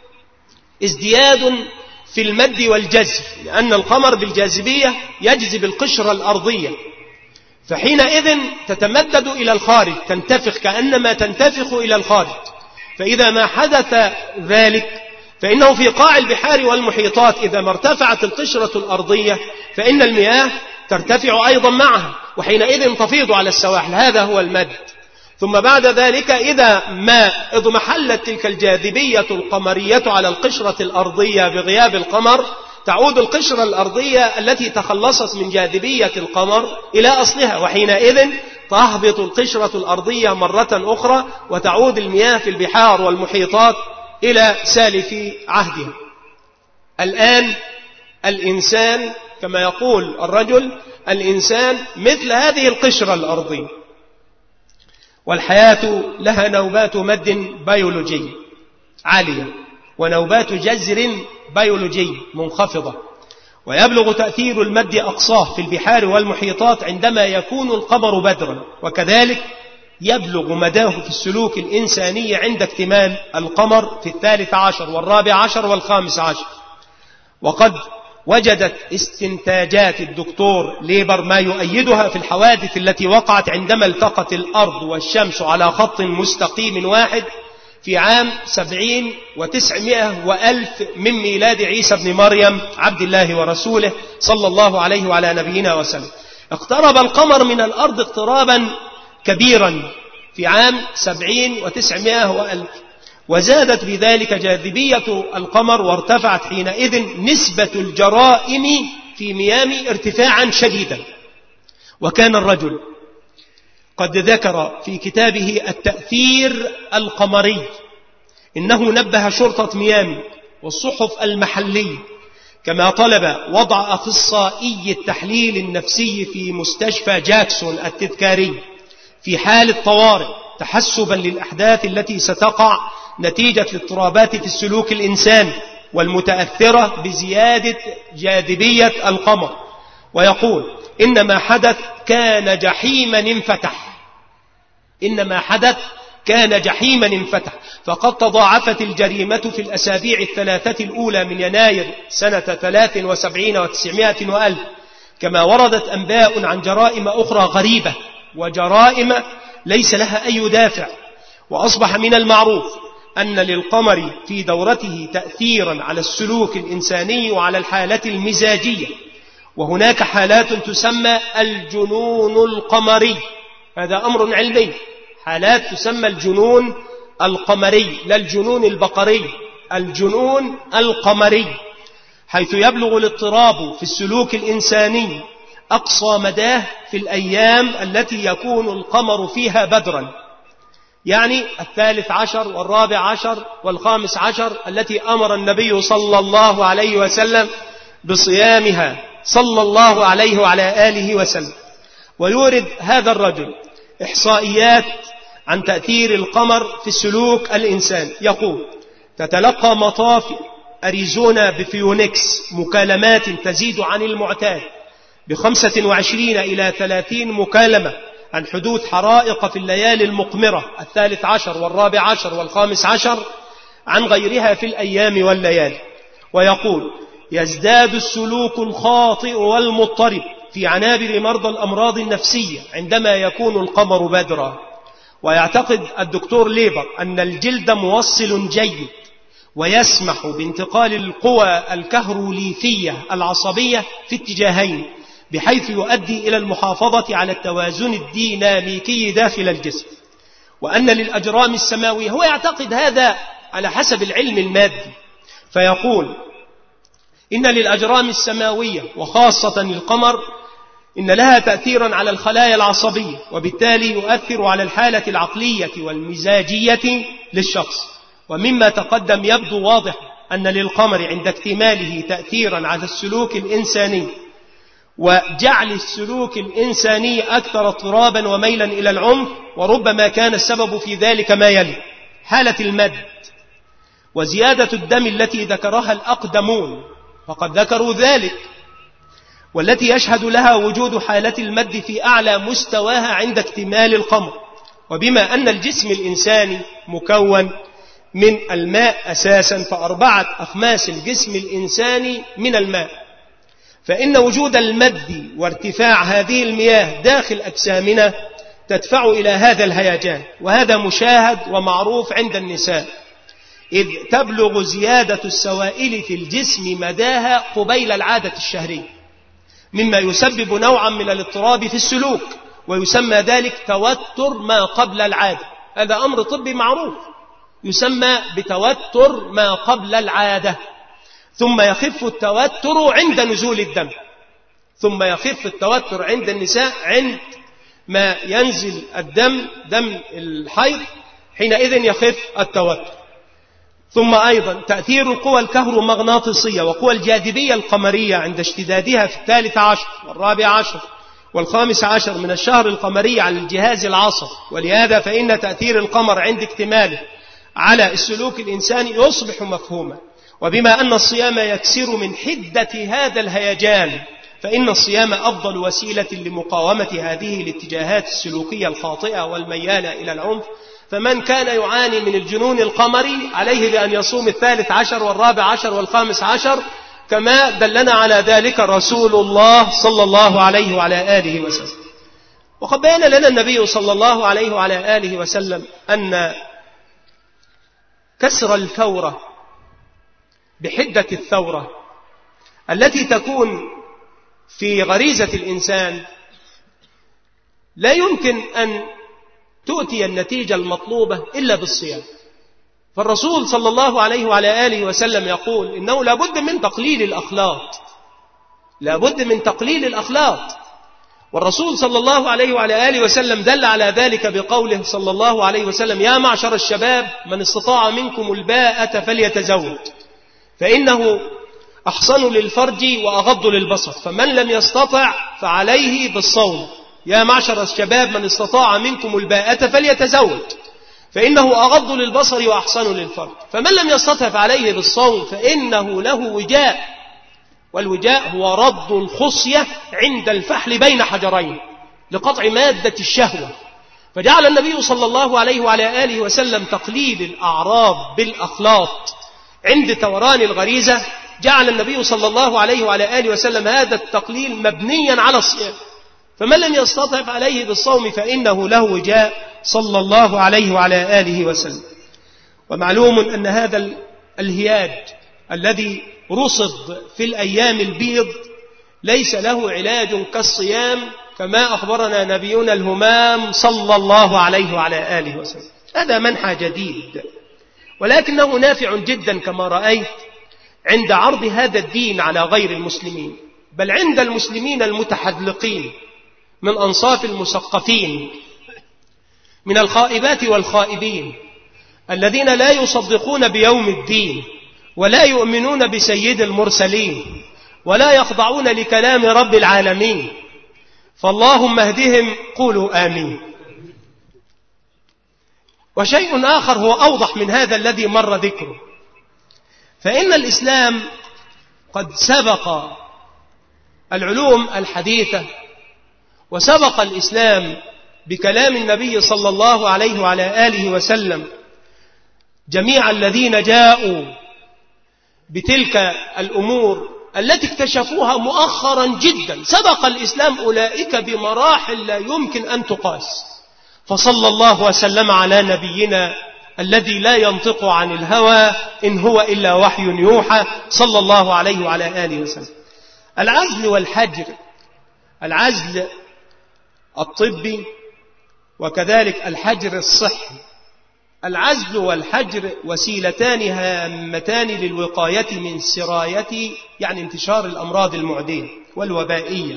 ازدياد في المد والجزر، لأن القمر بالجاذبية يجذب القشرة الأرضية، فحينئذ تتمدد إلى الخارج، تنتفخ كأنما تنتفخ إلى الخارج. فإذا ما حدث ذلك فإنه في قاع البحار والمحيطات إذا ما ارتفعت القشرة الأرضية فإن المياه ترتفع أيضا معها، وحينئذ تفيض على السواحل. هذا هو المد. ثم بعد ذلك إذا ما اضمحلت تلك الجاذبية القمرية على القشرة الأرضية بغياب القمر، تعود القشرة الأرضية التي تخلصت من جاذبية القمر إلى أصلها، وحينئذ تهبط القشرة الأرضية مرة أخرى وتعود المياه في البحار والمحيطات إلى سالف عهدها. الآن الإنسان كما يقول الرجل، الإنسان مثل هذه القشرة الأرضية، والحياة لها نوبات مد بيولوجي عالية ونوبات جزر بيولوجي منخفضة، ويبلغ تأثير المد أقصاه في البحار والمحيطات عندما يكون القمر بدرا، وكذلك يبلغ مداه في السلوك الإنساني عند اكتمال القمر في 13 و14 و15. وقد وجدت استنتاجات الدكتور ليبر ما يؤيدها في الحوادث التي وقعت عندما التقت الأرض والشمس على خط مستقيم واحد في عام 70 و900 وألف من ميلاد عيسى بن مريم عبد الله ورسوله صلى الله عليه وعلى نبينا وسلم. اقترب القمر من الأرض اقترابا كبيرا في عام 70 و900 وألف، وزادت بذلك جاذبية القمر، وارتفعت حينئذ نسبة الجرائم في ميامي ارتفاعا شديدا. وكان الرجل قد ذكر في كتابه التأثير القمري إنه نبه شرطة ميامي والصحف المحلية، كما طلب وضع أخصائي التحليل النفسي في مستشفى جاكسون التذكاري في حال الطوارئ تحسبا للأحداث التي ستقع نتيجة الاضطرابات في السلوك الإنساني والمتأثرة بزيادة جاذبية القمر، ويقول إن ما حدث كان جحيما انفتح، إن ما حدث كان جحيما انفتح. فقد تضاعفت الجريمة في الأسابيع الثلاثة الأولى من يناير سنة 73 و900 وألف، كما وردت أنباء عن جرائم أخرى غريبة وجرائم ليس لها أي دافع. وأصبح من المعروف أن للقمر في دورته تأثيرا على السلوك الإنساني وعلى الحالة المزاجية، وهناك حالات تسمى الجنون القمري. هذا أمر علمي، حالات تسمى الجنون القمري، لا الجنون البقري، الجنون القمري، حيث يبلغ الاضطراب في السلوك الإنساني أقصى مداه في الأيام التي يكون القمر فيها بدرا، يعني 13 و14 و15 التي أمر النبي صلى الله عليه وسلم بصيامها صلى الله عليه وعلى آله وسلم. ويورد هذا الرجل إحصائيات عن تأثير القمر في السلوك الإنساني. يقول: تتلقى مطافي أريزونا بفيونيكس مكالمات تزيد عن المعتاد ب25 إلى 30 مكالمة عن حدوث حرائق في الليالي المقمرة 13 و14 و15 عن غيرها في الأيام والليالي. ويقول: يزداد السلوك الخاطئ والمضطرب في عنابر مرضى الأمراض النفسية عندما يكون القمر بدرا. ويعتقد الدكتور ليبر أن الجلد موصل جيد ويسمح بانتقال القوى الكهروليثية العصبية في اتجاهين، بحيث يؤدي إلى المحافظة على التوازن الديناميكي داخل الجسم. وأن للأجرام السماوية، هو يعتقد هذا على حسب العلم المادي، فيقول: إن للأجرام السماوية وخاصة القمر إن لها تأثيرا على الخلايا العصبية، وبالتالي يؤثر على الحالة العقلية والمزاجية للشخص. ومما تقدم يبدو واضح أن للقمر عند اكتماله تأثيرا على السلوك الإنساني، وجعل السلوك الإنساني أكثر اضطرابا وميلا إلى العنف. وربما كان السبب في ذلك ما يلي: حالة المد وزيادة الدم التي ذكرها الأقدمون، فقد ذكروا ذلك، والتي يشهد لها وجود حالة المد في أعلى مستواها عند اكتمال القمر. وبما أن الجسم الإنساني مكون من الماء أساسا، ف4 أخماس الجسم الإنساني من الماء، فإن وجود المد وارتفاع هذه المياه داخل أجسامنا تدفع إلى هذا الهيجان. وهذا مشاهد ومعروف عند النساء، إذ تبلغ زيادة السوائل في الجسم مداها قبيل العادة الشهرية، مما يسبب نوعا من الاضطراب في السلوك، ويسمى ذلك توتر ما قبل العادة. هذا أمر طبي معروف يسمى بتوتر ما قبل العادة. ثم يخف التوتر عند نزول الدم، ثم يخف التوتر عند النساء عند ما ينزل الدم، دم الحيض، حينئذ يخف التوتر. ثم أيضا تأثير القوى الكهرومغناطيسية وقوى الجاذبية القمرية عند اشتدادها في 13 و14 و15 من الشهر القمري على الجهاز العصبي. ولهذا فإن تأثير القمر عند اكتماله على السلوك الإنساني يصبح مفهوما. وبما أن الصيام يكسر من حدة هذا الهيجان، فإن الصيام أفضل وسيلة لمقاومة هذه الاتجاهات السلوكية الخاطئة والميالة إلى العنف. فمن كان يعاني من الجنون القمري عليه بأن يصوم 13 و14 و15 كما دلنا على ذلك رسول الله صلى الله عليه وعلى آله وسلم. وقد بين لنا النبي صلى الله عليه وعلى آله وسلم أن كسر الثورة بحدة الثورة التي تكون في غريزة الإنسان لا يمكن أن تؤتي النتيجة المطلوبة إلا بالصيام. فالرسول صلى الله عليه وعلى آله وسلم يقول إنه لابد من تقليل الأخلاط، لابد من تقليل الأخلاط. والرسول صلى الله عليه وعلى آله وسلم دل على ذلك بقوله صلى الله عليه وسلم: يا معشر الشباب من استطاع منكم الباءة فليتزوج فإنه أحصن للفرج وأغض للبصر، فمن لم يستطع فعليه بالصوم. يا معشر الشباب من استطاع منكم الباءة فليتزوج فإنه أغض للبصر وأحصن للفرج، فمن لم يستطع فعليه بالصوم فإنه له وجاء، والوجاء هو رد الخصية عند الفحل بين حجرين لقطع مادة الشهوة. فجعل النبي صلى الله عليه وعلى آله وسلم تقليد الأعراض بالأخلاط عند توران الغريزة، جعل النبي صلى الله عليه وعلى آله وسلم هذا التقليل مبنيا على الصيام، فمن لم يستطع عليه بالصوم فإنه له وجاء صلى الله عليه وعلى آله وسلم. ومعلوم أن هذا الهياج الذي رصد في الأيام البيض ليس له علاج كالصيام، كما أخبرنا نبينا الهمام صلى الله عليه وعلى آله وسلم. هذا منحى جديد، ولكنه نافع جدا كما رأيت عند عرض هذا الدين على غير المسلمين، بل عند المسلمين المتحذلقين من أنصاف المثقفين، من الخائبات والخائبين الذين لا يصدقون بيوم الدين ولا يؤمنون بسيد المرسلين ولا يخضعون لكلام رب العالمين، فاللهم اهدهم، قولوا آمين. وشيء آخر هو أوضح من هذا الذي مر ذكره، فإن الإسلام قد سبق العلوم الحديثة، وسبق الإسلام بكلام النبي صلى الله عليه وعلى آله وسلم جميع الذين جاءوا بتلك الأمور التي اكتشفوها مؤخرا جدا. سبق الإسلام أولئك بمراحل لا يمكن أن تقاس. فصلى الله وسلم على نبينا الذي لا ينطق عن الهوى إن هو إلا وحي يوحى، صلى الله عليه وعلى آله وسلم. العزل والحجر، العزل الطبي وكذلك الحجر الصحي. العزل والحجر وسيلتان هامتان للوقاية من سراية، يعني انتشار الأمراض المعدية والوبائية.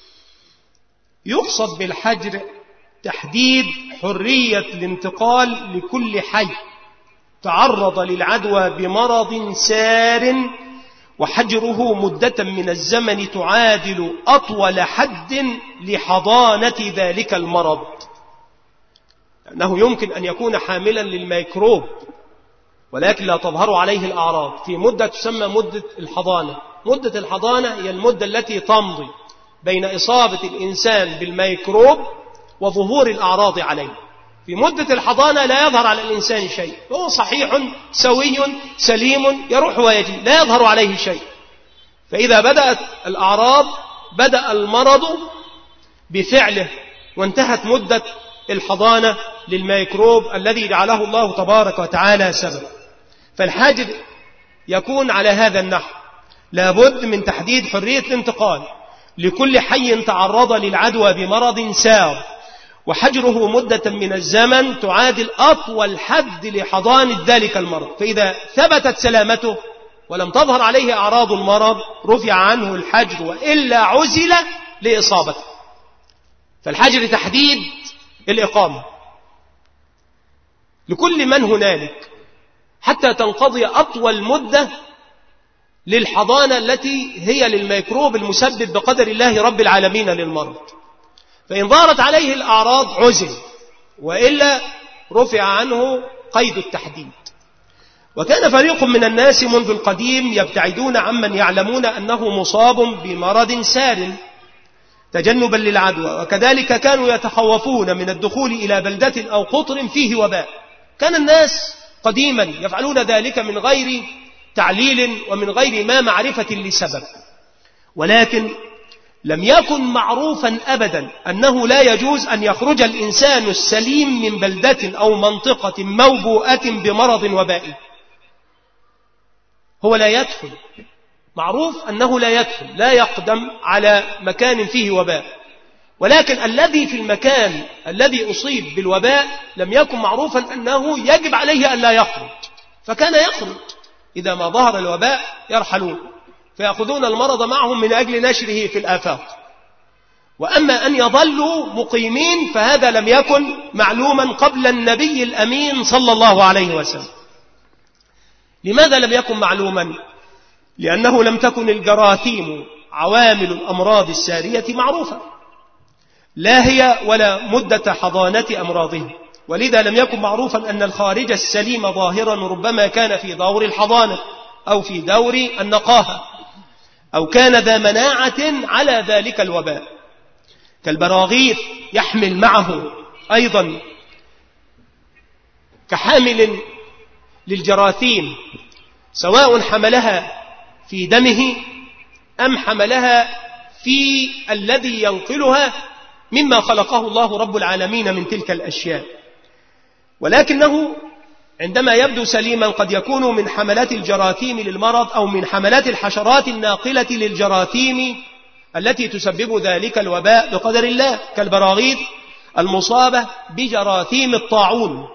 يقصد بالحجر تحديد حرية الانتقال لكل حي تعرض للعدوى بمرض سار، وحجره مدة من الزمن تعادل أطول حد لحضانة ذلك المرض، لأنه يمكن أن يكون حاملا للميكروب ولكن لا تظهر عليه الأعراض في مدة تسمى مدة الحضانة. مدة الحضانة هي المدة التي تمضي بين إصابة الإنسان بالميكروب وظهور الأعراض عليه. في مدة الحضانة لا يظهر على الإنسان شيء، هو صحيح سوي سليم يروح ويجي، لا يظهر عليه شيء. فإذا بدأت الأعراض بدأ المرض بفعله، وانتهت مدة الحضانة للميكروب الذي جعله الله تبارك وتعالى سبب. فالحجر يكون على هذا النحو، لابد من تحديد حرية الانتقال لكل حي تعرض للعدوى بمرض سار، وحجره مدة من الزمن تعادل أطول حد لحضانة ذلك المرض. فإذا ثبتت سلامته ولم تظهر عليه أعراض المرض رفع عنه الحجر، وإلا عزل لإصابته. فالحجر تحديد الإقامة لكل من هنالك حتى تنقضي أطول مدة للحضانة التي هي للميكروب المسبب بقدر الله رب العالمين للمرض. فإن ظهرت عليه الأعراض عزل، وإلا رفع عنه قيد التحديد. وكان فريق من الناس منذ القديم يبتعدون عمن يعلمون أنه مصاب بمرض سار تجنبا للعدوى، وكذلك كانوا يتخوفون من الدخول إلى بلدة أو قطر فيه وباء. كان الناس قديما يفعلون ذلك من غير تعليل ومن غير ما معرفة لسبب، ولكن لم يكن معروفا أبدا أنه لا يجوز أن يخرج الإنسان السليم من بلدة أو منطقة موبوءة بمرض وبائي. هو لا يدخل، معروف أنه لا يدخل، لا يقدم على مكان فيه وباء، ولكن الذي في المكان الذي أصيب بالوباء لم يكن معروفا أنه يجب عليه أن لا يخرج، فكان يخرج إذا ما ظهر الوباء يرحلون فيأخذون المرض معهم من أجل نشره في الآفاق. وأما أن يظلوا مقيمين فهذا لم يكن معلوما قبل النبي الأمين صلى الله عليه وسلم. لماذا لم يكن معلوما؟ لأنه لم تكن الجراثيم عوامل الأمراض السارية معروفة، لا هي ولا مدة حضانة أمراضه، ولذا لم يكن معروفا أن الخارج السليم ظاهرا ربما كان في دور الحضانة أو في دور النقاهة، أو كان ذا مناعة على ذلك الوباء، كالبراغيث يحمل معه أيضا كحامل للجراثيم، سواء حملها في دمه أم حملها في الذي ينقلها مما خلقه الله رب العالمين من تلك الأشياء. ولكنه عندما يبدو سليما قد يكون من حملات الجراثيم للمرض أو من حملات الحشرات الناقلة للجراثيم التي تسبب ذلك الوباء بقدر الله، كالبراغيث المصابة بجراثيم الطاعون